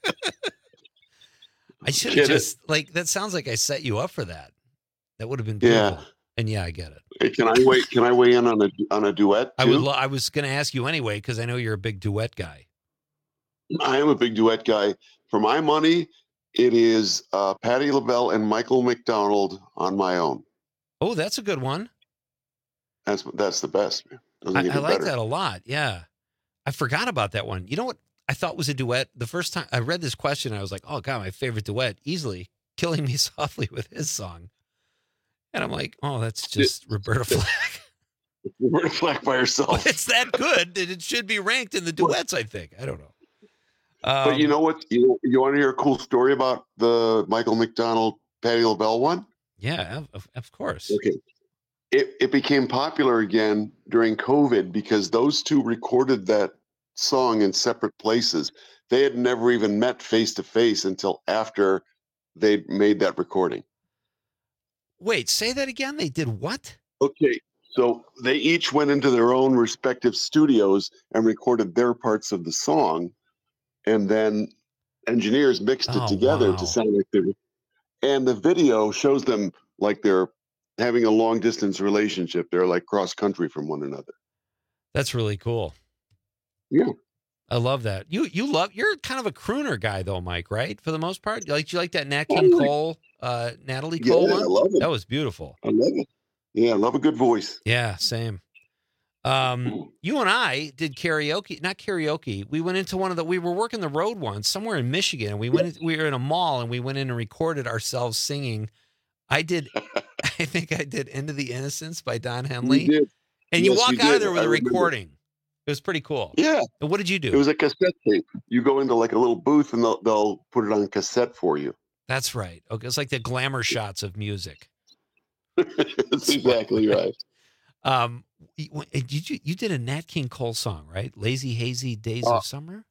I should have just, like, that sounds like I set you up for that. That would have been beautiful. Yeah. And yeah, I get it. Hey, can I wait? Can I weigh in on a on a duet too? I would. Lo- I was going to ask you anyway because I know you're a big duet guy. I am a big duet guy. For my money, it is uh, Patti LaBelle and Michael McDonald on My Own. Oh, that's a good one. That's that's the best. Man. Doesn't I, get I any like better. that a lot. Yeah. I forgot about that one. You know what I thought was a duet? The first time I read this question, I was like, oh, God, my favorite duet, easily Killing Me Softly with his song. And I'm like, oh, that's just Roberta Flack. Roberta Flack by herself. But it's that good that it should be ranked in the duets, I think. I don't know. Um, But you know what? You you want to hear a cool story about the Michael McDonald Patti LaBelle one? Yeah, of, of course. Okay. It it became popular again during COVID because those two recorded that song in separate places. They had never even met face to face until after they made that recording. Wait, say that again? They did what? Okay. So they each went into their own respective studios and recorded their parts of the song. And then engineers mixed it Oh, together wow. to sound like they were. And the video shows them like they're having a long distance relationship. They're like cross country from one another. That's really cool. Yeah. I love that. You you love you're kind of a crooner guy though, Mike, right? For the most part. Like you like that Nat King Cole, uh Natalie Yeah, Cole I one? love it. That was beautiful. I love it. Yeah, I love a good voice. Yeah, same. Um, you and I did karaoke, not karaoke. We went into one of the, we were working the road once somewhere in Michigan. And we went, in, we were in a mall and we went in and recorded ourselves singing. I did, I think I did Into the Innocence by Don Henley. You did. And you Yes, walk you out of did. there with I a remember. recording. It was pretty cool. Yeah. And what did you do? It was a cassette tape. You go into like a little booth and they'll, they'll put it on cassette for you. That's right. Okay. It's like the glamour shots of music. That's exactly right. Um, you- did you, you did a Nat King Cole song, right? Lazy Hazy Days Uh, of Summer?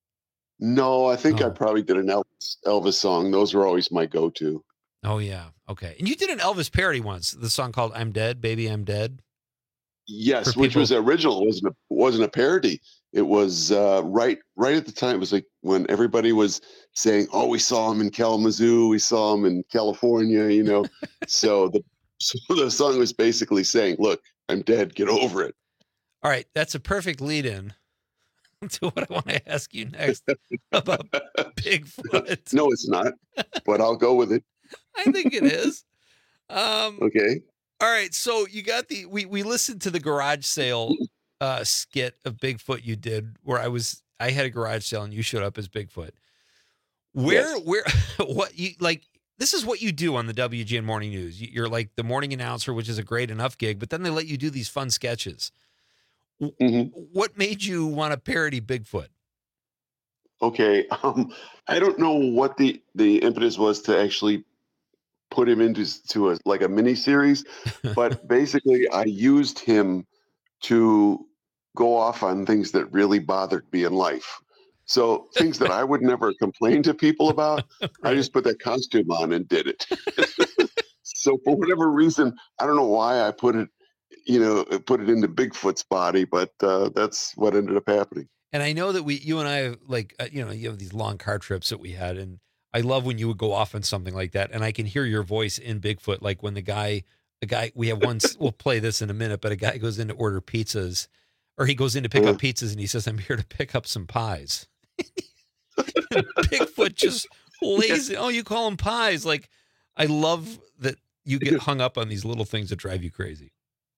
No, I think I Oh. probably did an Elvis, Elvis song. Those were always my go-to. Oh yeah. Okay. And you did an Elvis parody once, the song called I'm Dead, Baby I'm Dead. Yes, For which people- was original. It wasn't a, wasn't a parody. It was uh, right right at the time. It was like when everybody was saying, "Oh, we saw him in Kalamazoo. We saw him in California." You know, so the so the song was basically saying, "Look, I'm dead. Get over it." All right. That's a perfect lead in to what I want to ask you next about Bigfoot. No, it's not, but I'll go with it. I think it is. Um, Okay. All right, so you got the we we listened to the garage sale uh, skit of Bigfoot you did, where I was I had a garage sale and you showed up as Bigfoot. Where Yes. where what you like? This is what you do on the W G N Morning News. You- You're like the morning announcer, which is a great enough gig, but then they let you do these fun sketches. W- What made you want to parody Bigfoot? Okay, um, I don't know what the the impetus was to actually put him into s- to a like a mini series, but basically I used him to go off on things that really bothered me in life. So things that I would never complain to people about, I just put that costume on and did it. So for whatever reason, I don't know why I put it, you know, put it into Bigfoot's body, but uh, that's what ended up happening. And I know that we, you and I, like, uh, you know, you have these long car trips that we had, and I love when you would go off on something like that, and I can hear your voice in Bigfoot, like when the guy, the guy, we have one, we'll play this in a minute, but a guy goes in to order pizzas, or he goes in to pick up pizzas, and he says, "I'm here to pick up some pies." Bigfoot just lays it. Oh, you call them pies? Like, I love that you get hung up on these little things that drive you crazy.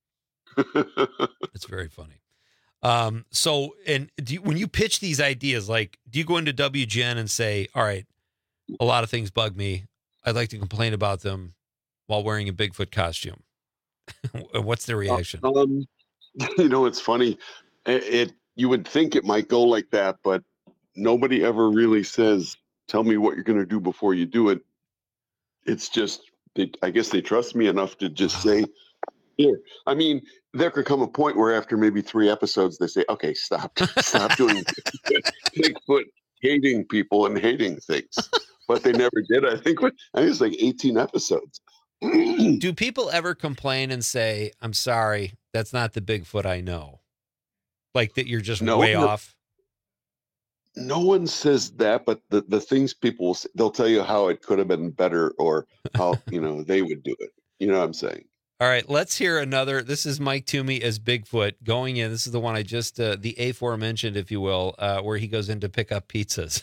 It's very funny. Um, so, and do you, when you pitch these ideas, like, do you go into W G N and say, all right, a lot of things bug me. I'd like to complain about them while wearing a Bigfoot costume. What's their reaction? Um, you know, it's funny. It, it you would think it might go like that, but nobody ever really says, "Tell me what you're going to do before you do it." It's just, they, I guess they trust me enough to just say, "Here." I mean, there could come a point where after maybe three episodes, they say, "Okay, stop, stop doing Bigfoot hating people and hating things." But they never did. I think, I think it's like eighteen episodes. Do people ever complain and say, "I'm sorry, that's not the Bigfoot I know"? Like that you're just No, way no. off? No one says that, but the, the things people will say, they'll tell you how it could have been better or how, you know, they would do it. You know what I'm saying? All right, let's hear another. This is Mike Toomey as Bigfoot going in. This is the one I just, uh, the aforementioned, if you will, uh, where he goes in to pick up pizzas.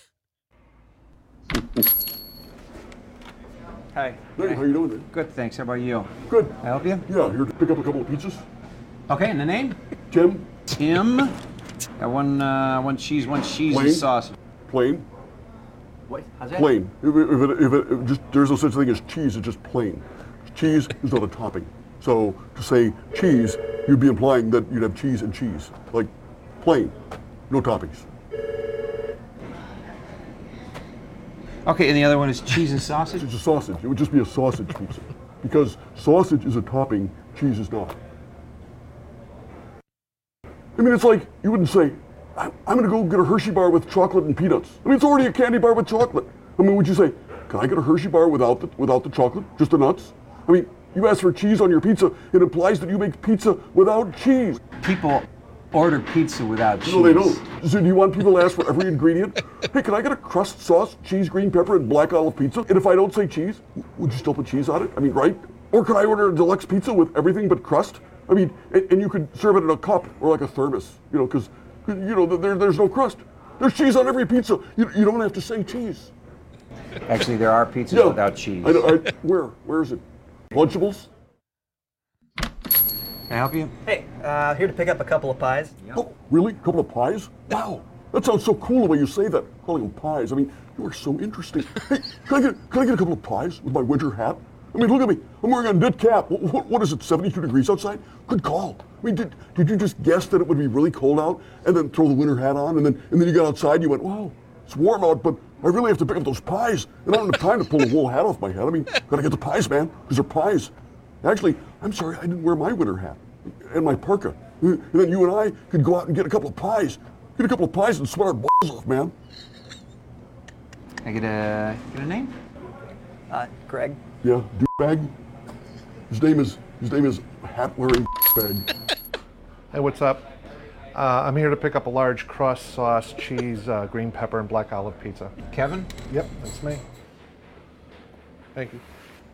Hi. Hey, how you doing? Man? Good, thanks. How about you? Good. I help you? Yeah, here to pick up a couple of pizzas. Okay, and the name? Tim. Tim. Got one, uh, one cheese, one cheese Plain? and sauce. Plain. What? How's that? Plain. If it, if it, if it, if just there's no such thing as cheese. It's just plain. Cheese is not a topping. So to say cheese, you'd be implying that you'd have cheese and cheese. Like plain, no toppings. Okay, and the other one is cheese and sausage? It's a sausage. It would just be a sausage pizza. Because sausage is a topping, cheese is not. I mean, it's like you wouldn't say, I'm, I'm going to go get a Hershey bar with chocolate and peanuts. I mean, it's already a candy bar with chocolate. I mean, would you say, can I get a Hershey bar without the, without the chocolate, just the nuts? I mean, you ask for cheese on your pizza, it implies that you make pizza without cheese. People order pizza without cheese. No, they don't. So do you want people to ask for every ingredient? Hey, can I get a crust sauce, cheese, green pepper, and black olive pizza? And if I don't say cheese, would you still put cheese on it? I mean, right? Or could I order a deluxe pizza with everything but crust? I mean, and, and you could serve it in a cup or like a thermos, you know, because, you know, there, there's no crust. There's cheese on every pizza. You, you don't have to say cheese. Actually, there are pizzas Yeah. without cheese. I, I, where? Where is it? Lunchables? Can I help you? Hey, uh, here to pick up a couple of pies. Oh, really? A couple of pies? Wow. That sounds so cool the way you say that, calling them pies. I mean, you are so interesting. Hey, can I get can I get a couple of pies with my winter hat? I mean, look at me. I'm wearing a knit cap. What, what, what is it, seventy-two degrees outside? Good call. I mean, did, did you just guess that it would be really cold out and then throw the winter hat on and then and then you got outside and you went, wow, it's warm out, but I really have to pick up those pies. And I don't have time to pull the wool hat off my head. I mean, gotta get the pies, man, because they're pies. Actually, I'm sorry, I didn't wear my winter hat and my parka. And then you and I could go out and get a couple of pies. Get a couple of pies and sweat our balls off, man. Can I get a, get a name? Uh, Greg. Yeah, douchebag. His name is his name is hat wearing bag. Hey, what's up? Uh, I'm here to pick up a large crust, sauce, cheese, uh, green pepper, and black olive pizza. Kevin? Yep, that's me. Thank you.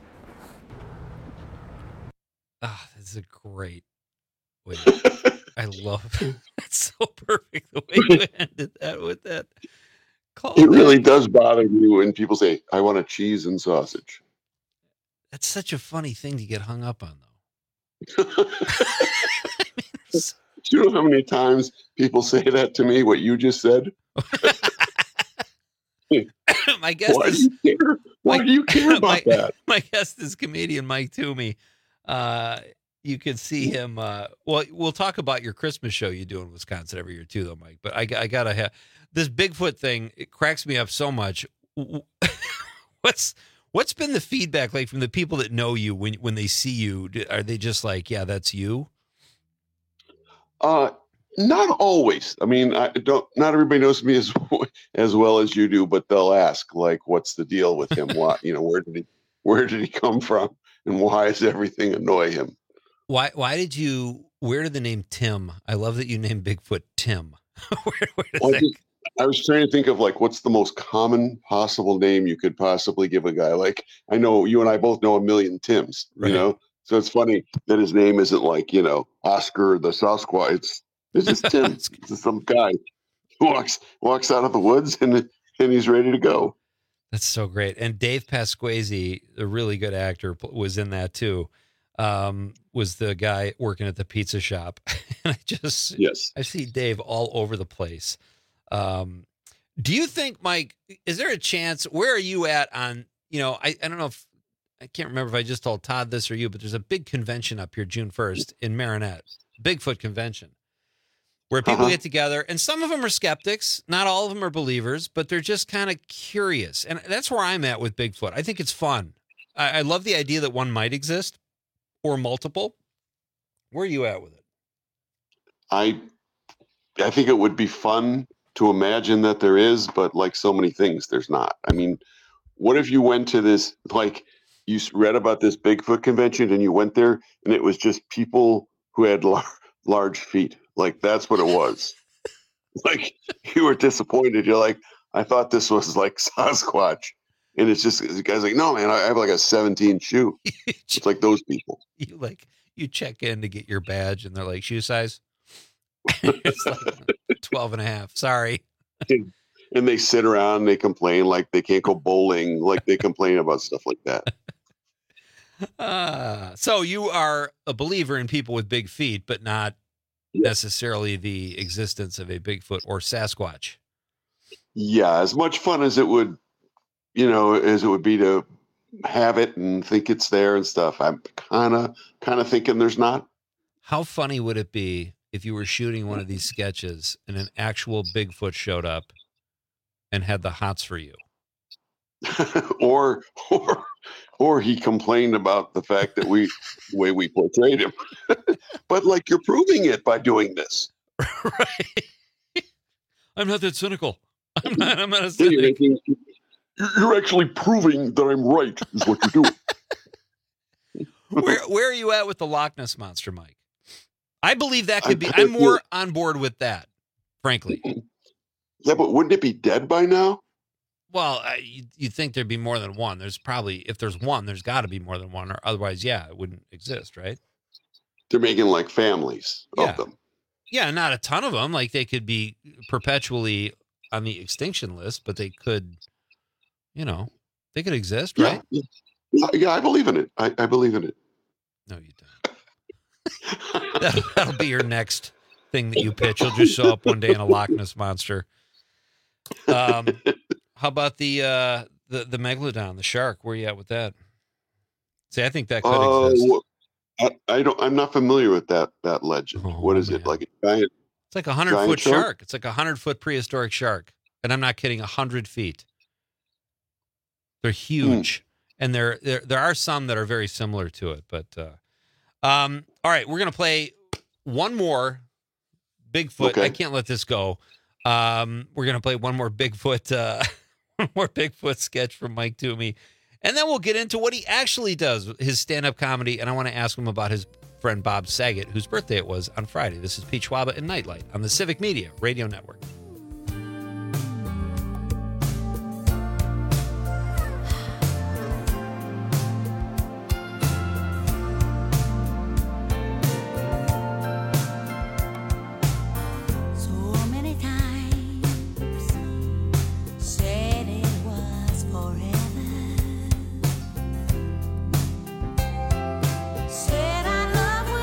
Ah, this is a great way. I love it. It's so perfect the way you ended that with that. Call It really back. does bother me when people say, "I want a cheese and sausage." That's such a funny thing to get hung up on, though. Do you know how many times people say that to me, what you just said? My guest Why is, do you care? Why my, do you care about my, that? My guest is comedian Mike Toomey. Uh, you can see him. Uh, well, we'll talk about your Christmas show you do in Wisconsin every year too, though, Mike. But I, I gotta have this Bigfoot thing. It cracks me up so much. What's what's been the feedback like from the people that know you when when they see you? Are they just like, yeah, that's you? Uh, not always. I mean, I don't. Not everybody knows me as as well as you do, but they'll ask, like, "What's the deal with him? What, you know, where did he, where did he come from, and why does everything annoy him?" Why? Why did you? Where did the name Tim? I love that you named Bigfoot Tim. where, where did Well, I, that- just, I was trying to think of like what's the most common possible name you could possibly give a guy. Like, I know you and I both know a million Tims. Right. You know, so it's funny that his name isn't like, you know, Oscar the Sasquatch. It's it's just Tim. It's just some guy who walks walks out of the woods and and he's ready to go. That's so great. And Dave Pasquazi, a really good actor, was in that too. Um, was the guy working at the pizza shop. And I just, yes, I see Dave all over the place. Um, do you think, Mike, is there a chance, where are you at on, you know, I, I don't know if, I can't remember if I just told Todd this or you, but there's a big convention up here June first in Marinette, Bigfoot convention, where people Uh-huh. get together, and some of them are skeptics. Not all of them are believers, but they're just kind of curious. And that's where I'm at with Bigfoot. I think it's fun. I, I love the idea that one might exist or multiple. Where are you at with it? I I think it would be fun to imagine that there is, but like so many things, there's not. I mean, what if you went to this, like you s- read about this Bigfoot convention and you went there and it was just people who had lar- large feet? Like that's what it was. Like you were disappointed. You're like, I thought this was like Sasquatch. And it's just, the guy's like, no, man, I have like a seventeen shoe. It's like those people. You like, you check in to get your badge and they're like, shoe size? It's like twelve and a half. Sorry. And they sit around and they complain like they can't go bowling. Like they complain about stuff like that. Uh, so you are a believer in people with big feet, but not necessarily the existence of a Bigfoot or Sasquatch. Yeah, as much fun as it would, you know, as it would be to have it and think it's there and stuff. I'm kind of, kind of thinking there's not. How funny would it be if you were shooting one of these sketches and an actual Bigfoot showed up and had the hots for you? or, or, or he complained about the fact that we, the way we portrayed him. But like, you're proving it by doing this. Right. I'm not that cynical. I'm not, I'm not a You're, cynic. making- you're actually proving that I'm right is what you're doing. Where where are you at with the Loch Ness Monster, Mike? I believe that could be. I- I'm more on board with that, frankly. Yeah, but wouldn't it be dead by now? Well, I, you you'd think there'd be more than one. There's probably, if there's one, there's got to be more than one, or otherwise, yeah, it wouldn't exist, right? They're making like families Yeah. of them. Yeah, not a ton of them. Like they could be perpetually on the extinction list, but they could, you know, they could exist, Yeah, right? yeah, yeah, yeah, I believe in it. I, I believe in it. No, you don't. That'll, that'll be your next thing that you pitch. You'll just show up one day in a Loch Ness Monster. Um, how about the uh, the the megalodon, the shark? Where are you at with that? See, I think that could Uh, exist. wh- I, I don't. I'm not familiar with that that legend. what is it? Like a giant? It's like a hundred giant foot shark. It's like a hundred foot prehistoric shark, and I'm not kidding. A hundred feet. They're huge, and there there there are some that are very similar to it. But uh, um, all right, we're gonna play one more Bigfoot. Okay. I can't let this go. Um, we're gonna play one more Bigfoot, uh, one more Bigfoot sketch from Mike Toomey, and then we'll get into what he actually does, his stand-up comedy, and I want to ask him about his friend Bob Saget, whose birthday it was on Friday. This is Pete Schwaba and Nightlight on the Civic Media Radio Network. So many times said it was forever. Said our love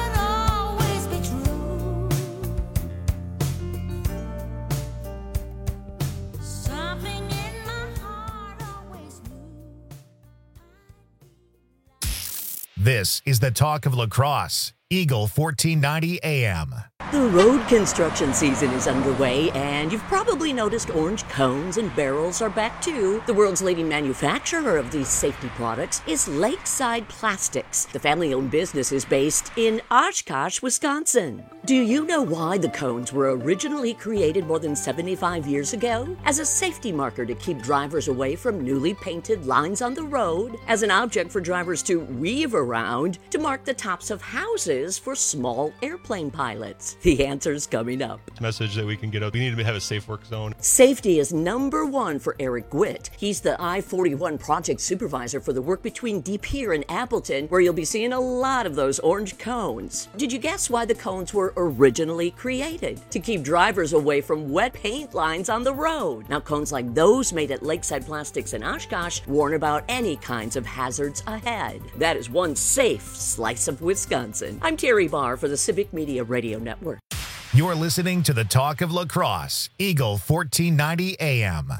This is the talk of La Crosse, Eagle fourteen ninety A M. The road construction season is underway, and you've probably noticed orange cones and barrels are back too. The world's leading manufacturer of these safety products is Lakeside Plastics. The family-owned business is based in Oshkosh, Wisconsin. Do you know why the cones were originally created more than seventy-five years ago? As a safety marker to keep drivers away from newly painted lines on the road, as an object for drivers to weave around, to mark the tops of houses for small airplane pilots. The answer's coming up. Message that we can get out. We need to have a safe work zone. Safety is number one for Eric Gwitt. He's the I forty-one project supervisor for the work between De Pere and Appleton, where you'll be seeing a lot of those orange cones. Did you guess why the cones were originally created? To keep drivers away from wet paint lines on the road. Now, cones like those made at Lakeside Plastics in Oshkosh warn about any kinds of hazards ahead. That is one safe slice of Wisconsin. I'm Terry Barr for the Civic Media Radio Network. You're listening to the talk of La Crosse, Eagle fourteen ninety A M.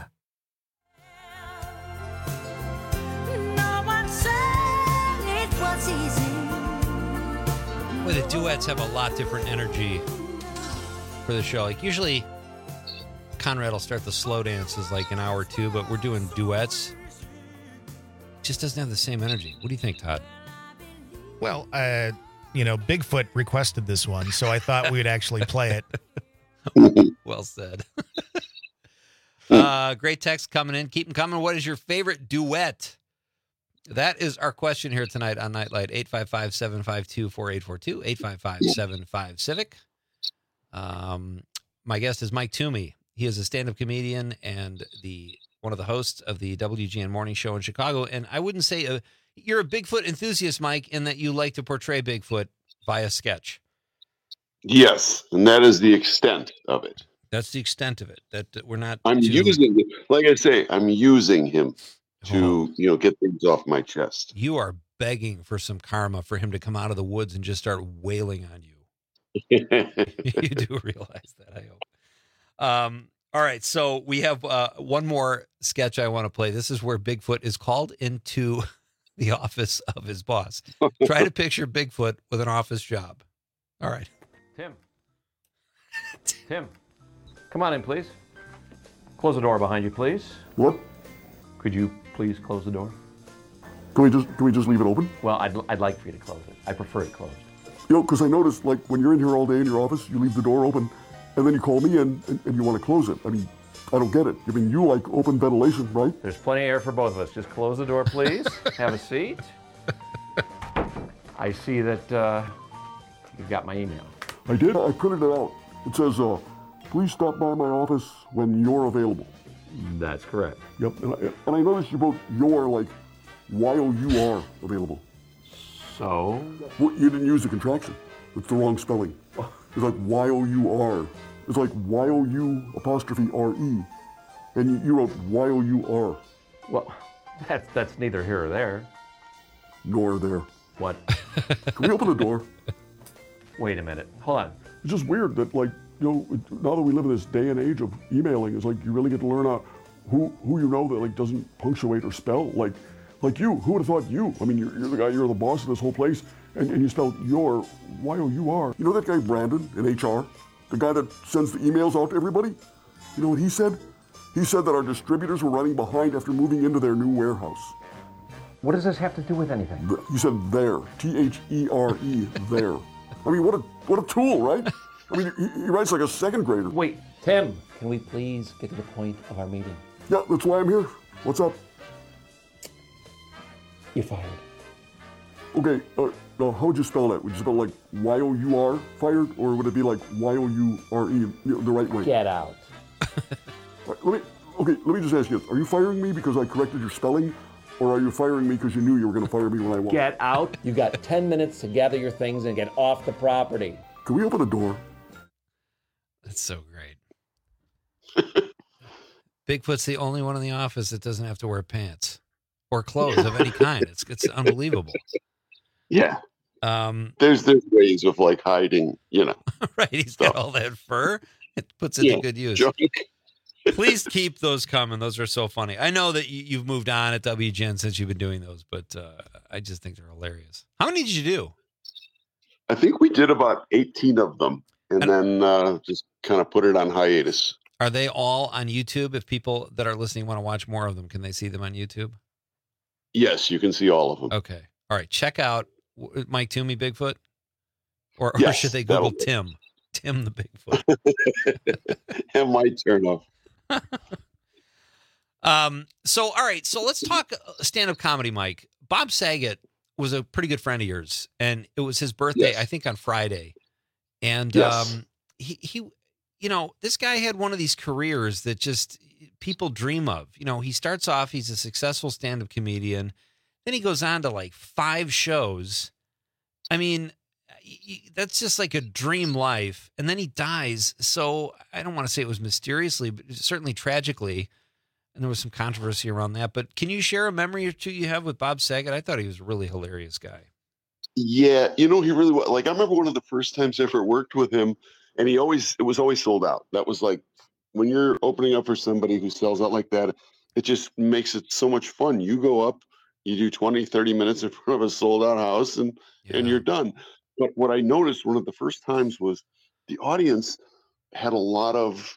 Well, the duets have a lot different energy for the show. Like usually, Conrad will start the slow dances like an hour or two, but we're doing duets. It just doesn't have the same energy. What do you think, Todd? Well, uh, you know, Bigfoot requested this one, so I thought we would actually play it. Well said. uh, great text coming in. Keep them coming. What is your favorite duet? That is our question here tonight on Nightlight. eight five five, seven five two, four eight four two, eight five five, seven five, Civic. Um, my guest is Mike Toomey. He is a stand-up comedian and the one of the hosts of the W G N Morning Show in Chicago. And I wouldn't say a, you're a Bigfoot enthusiast, Mike, in that you like to portray Bigfoot via sketch. Yes, and that is the extent of it. That's the extent of it. That, that we're not. I'm too... using it, like I say, I'm using him to, oh. you know, get things off my chest. You are begging for some karma for him to come out of the woods and just start wailing on you. You do realize that, I hope. Um, all right, so we have uh, one more sketch I want to play. This is where Bigfoot is called into the office of his boss. Try to picture Bigfoot with an office job. All right. Tim. Tim, come on in, please. Close the door behind you, please. What? Could you please close the door? Can we just can we just leave it open? Well, I'd, I'd like for you to close it. I prefer it closed. You know, because I noticed, like, when you're in here all day in your office, you leave the door open, and then you call me in, and, and you want to close it. I mean, I don't get it. I mean, you like open ventilation, right? There's plenty of air for both of us. Just close the door, please. Have a seat. I see that uh, you've got my email. I did. I printed it out. It says, uh, please stop by my office when you're available. That's correct. Yep. And I, and I noticed you wrote your like while you are available. So? Well, you didn't use the contraction. It's the wrong spelling. It's like while you are. It's like while you apostrophe R E. And you, you wrote while you are. Well, that's, that's neither here or there. Nor there. What? Can we open the door? Wait a minute. Hold on. It's just weird that, like, you know, now that we live in this day and age of emailing, it's like you really get to learn out who who you know that like doesn't punctuate or spell. Like like you. Who would have thought you? I mean, you're, you're the guy, you're the boss of this whole place, and, and you spelled your Y O U R. You know that guy Brandon in H R? The guy that sends the emails out to everybody? You know what he said? He said that our distributors were running behind after moving into their new warehouse. What does this have to do with anything? He said there. T H E R E, there. I mean, what a what a tool, right? I mean, he, he writes like a second grader. Wait, Tim, can we please get to the point of our meeting? Yeah, that's why I'm here. What's up? You're fired. Okay, uh, now how would you spell that? Would you spell like Y O U R, fired, or would it be like Y O U R E, you know, the right way? Get out. Right, let me, okay, let me just ask you this. Are you firing me because I corrected your spelling, or are you firing me because you knew you were going to fire me when I walked? Get out. You got ten minutes to gather your things and get off the property. Can we open the door? That's so great. Bigfoot's the only one in the office that doesn't have to wear pants or clothes of any kind. It's it's unbelievable. Yeah. Um, there's there's ways of like hiding, you know. Right. He's got all that fur. It puts it yeah, to good use. Junk. Please keep those coming. Those are so funny. I know that you, you've moved on at W G N since you've been doing those, but uh, I just think they're hilarious. How many did you do? I think we did about eighteen of them, and, and then uh, just kind of put it on hiatus. Are they all on YouTube? If people that are listening want to watch more of them, can they see them on YouTube? Yes, you can see all of them. Okay. All right. Check out Mike Toomey Bigfoot, or, Yes, or should they Google that'll- Tim? Tim the Bigfoot. It might turn off. Um. So, all right. So let's talk stand-up comedy, Mike. Bob Saget was a pretty good friend of yours, and it was his birthday, Yes. I think, on Friday. And Yes. um, he he, you know, this guy had one of these careers that just people dream of. You know, he starts off, he's a successful stand-up comedian, then he goes on to like five shows. I mean, y- that's just like a dream life. And then he dies. So I don't want to say it was mysteriously, but certainly tragically. And there was some controversy around that. But can you share a memory or two you have with Bob Saget? I thought he was a really hilarious guy. Yeah, you know, he really was. Like, I remember one of the first times I ever worked with him, and he always, it was always sold out. That was like, when you're opening up for somebody who sells out like that, it just makes it so much fun. You go up, you do twenty, thirty minutes in front of a sold out house, and, and you're done. But what I noticed one of the first times was the audience had a lot of,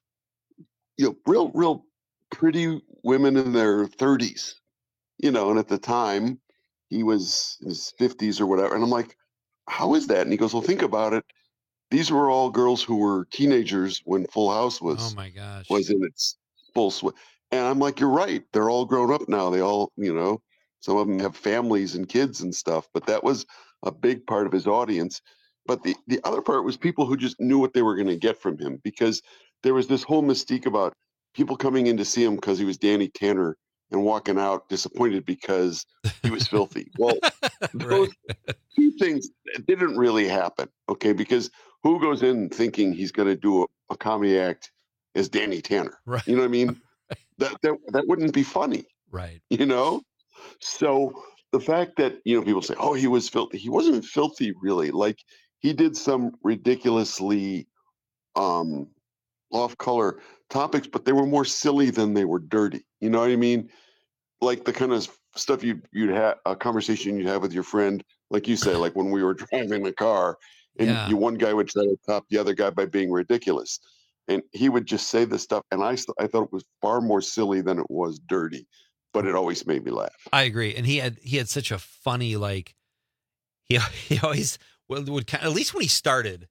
you know, real, real pretty women in their thirties, you know, and at the time he was in his fifties or whatever. And I'm like, how is that? And he goes, well, think about it. These were all girls who were teenagers when Full House was, Oh my gosh. was in its full swing. And I'm like, you're right. They're all grown up now. They all, you know, some of them have families and kids and stuff, but that was a big part of his audience. But the, the other part was people who just knew what they were going to get from him, because there was this whole mystique about people coming in to see him because he was Danny Tanner and walking out disappointed because he was filthy. Well, those two things didn't really happen, okay? Because who goes in thinking he's going to do a, a comedy act as Danny Tanner? Right. You know what I mean? that, that that wouldn't be funny, Right. you know? So the fact that, you know, people say, oh, he was filthy. He wasn't filthy, really. Like, he did some ridiculously um, off-color topics, but they were more silly than they were dirty. You know what I mean? Like the kind of stuff you'd, you'd have, a conversation you'd have with your friend, like you say, like when we were driving the car, and Yeah. you, one guy would try to top the other guy by being ridiculous. And he would just say this stuff, and I, st- I thought it was far more silly than it was dirty, but it always made me laugh. I agree. And he had he had such a funny, like, he he always would, would kind of, at least when he started,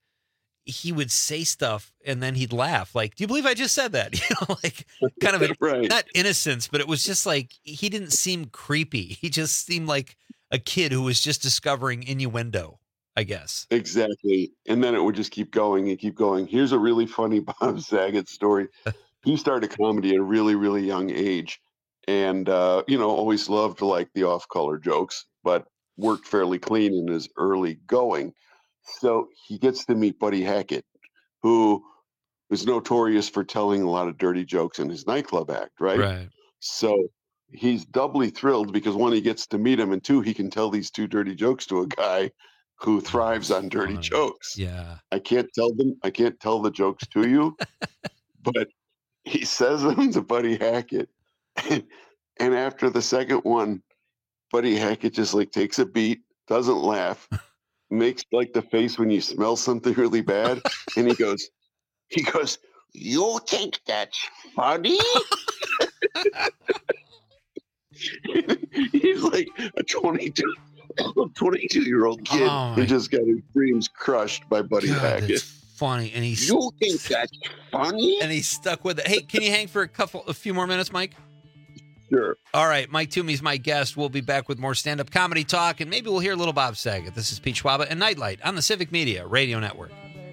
he would say stuff and then he'd laugh. Like, do you believe I just said that? You know, like kind of a, Right. not innocence, but it was just like, he didn't seem creepy. He just seemed like a kid who was just discovering innuendo, I guess. Exactly. And then it would just keep going and keep going. Here's a really funny Bob Saget story. He started comedy at a really, really young age, and, uh, you know, always loved like the off-color jokes, but worked fairly clean in his early going. So he gets to meet Buddy Hackett, who was notorious for telling a lot of dirty jokes in his nightclub act, right? Right. So he's doubly thrilled because, one, he gets to meet him, and two, he can tell these two dirty jokes to a guy who thrives on dirty jokes. Yeah. I can't tell them, I can't tell the jokes to you, but he says them to Buddy Hackett. And, and after the second one, Buddy Hackett just like takes a beat, doesn't laugh, makes like the face when you smell something really bad, and he goes, he goes, you think that's funny? He's like a twenty-two, twenty-two-year-old kid Oh, who my- just got his dreams crushed by Buddy God, Hackett. that's funny. And he's You think that's funny? and he's stuck with it. Hey, can you hang for a couple, a few more minutes, Mike? Sure. All right, Mike Toomey's my guest. We'll be back with more stand-up comedy talk, and maybe we'll hear a little Bob Saget. This is Pete Schwaba and Nightlight on the Civic Media Radio Network.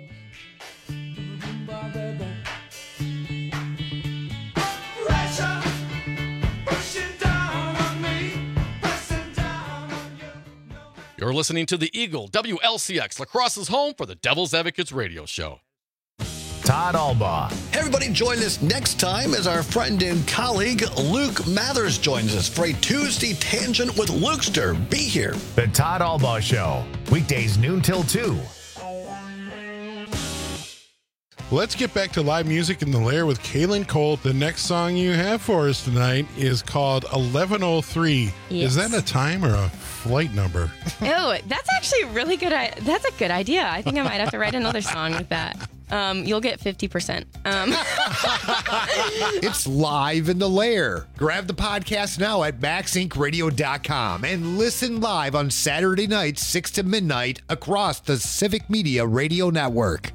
You're listening to the Eagle W L C X, La Crosse's home for the Devil's Advocates radio show. Todd Albaugh. Hey, everybody, join us next time as our friend and colleague Luke Mathers joins us for a Tuesday Tangent with Lukester. Be here. The Todd Albaugh Show. Weekdays noon till two. let's get back to live music in the Lair with Kaylin Colt. The next song you have for us tonight is called eleven oh three. Yes. Is that a time or a flight number? Oh, that's actually a really good. I- that's a good idea. I think I might have to write another song with that. Um, you'll get fifty percent. Um. It's live in the Lair. Grab the podcast now at max inc radio dot com and listen live on Saturday nights, six to midnight, across the Civic Media Radio Network.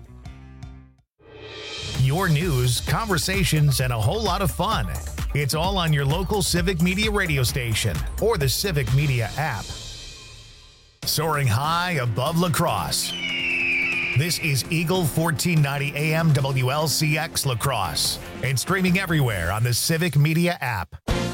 Your news, conversations, and a whole lot of fun. It's all on your local Civic Media radio station or the Civic Media app. Soaring high above La Crosse. This is Eagle fourteen ninety A M W L C X La Crosse and streaming everywhere on the Civic Media app.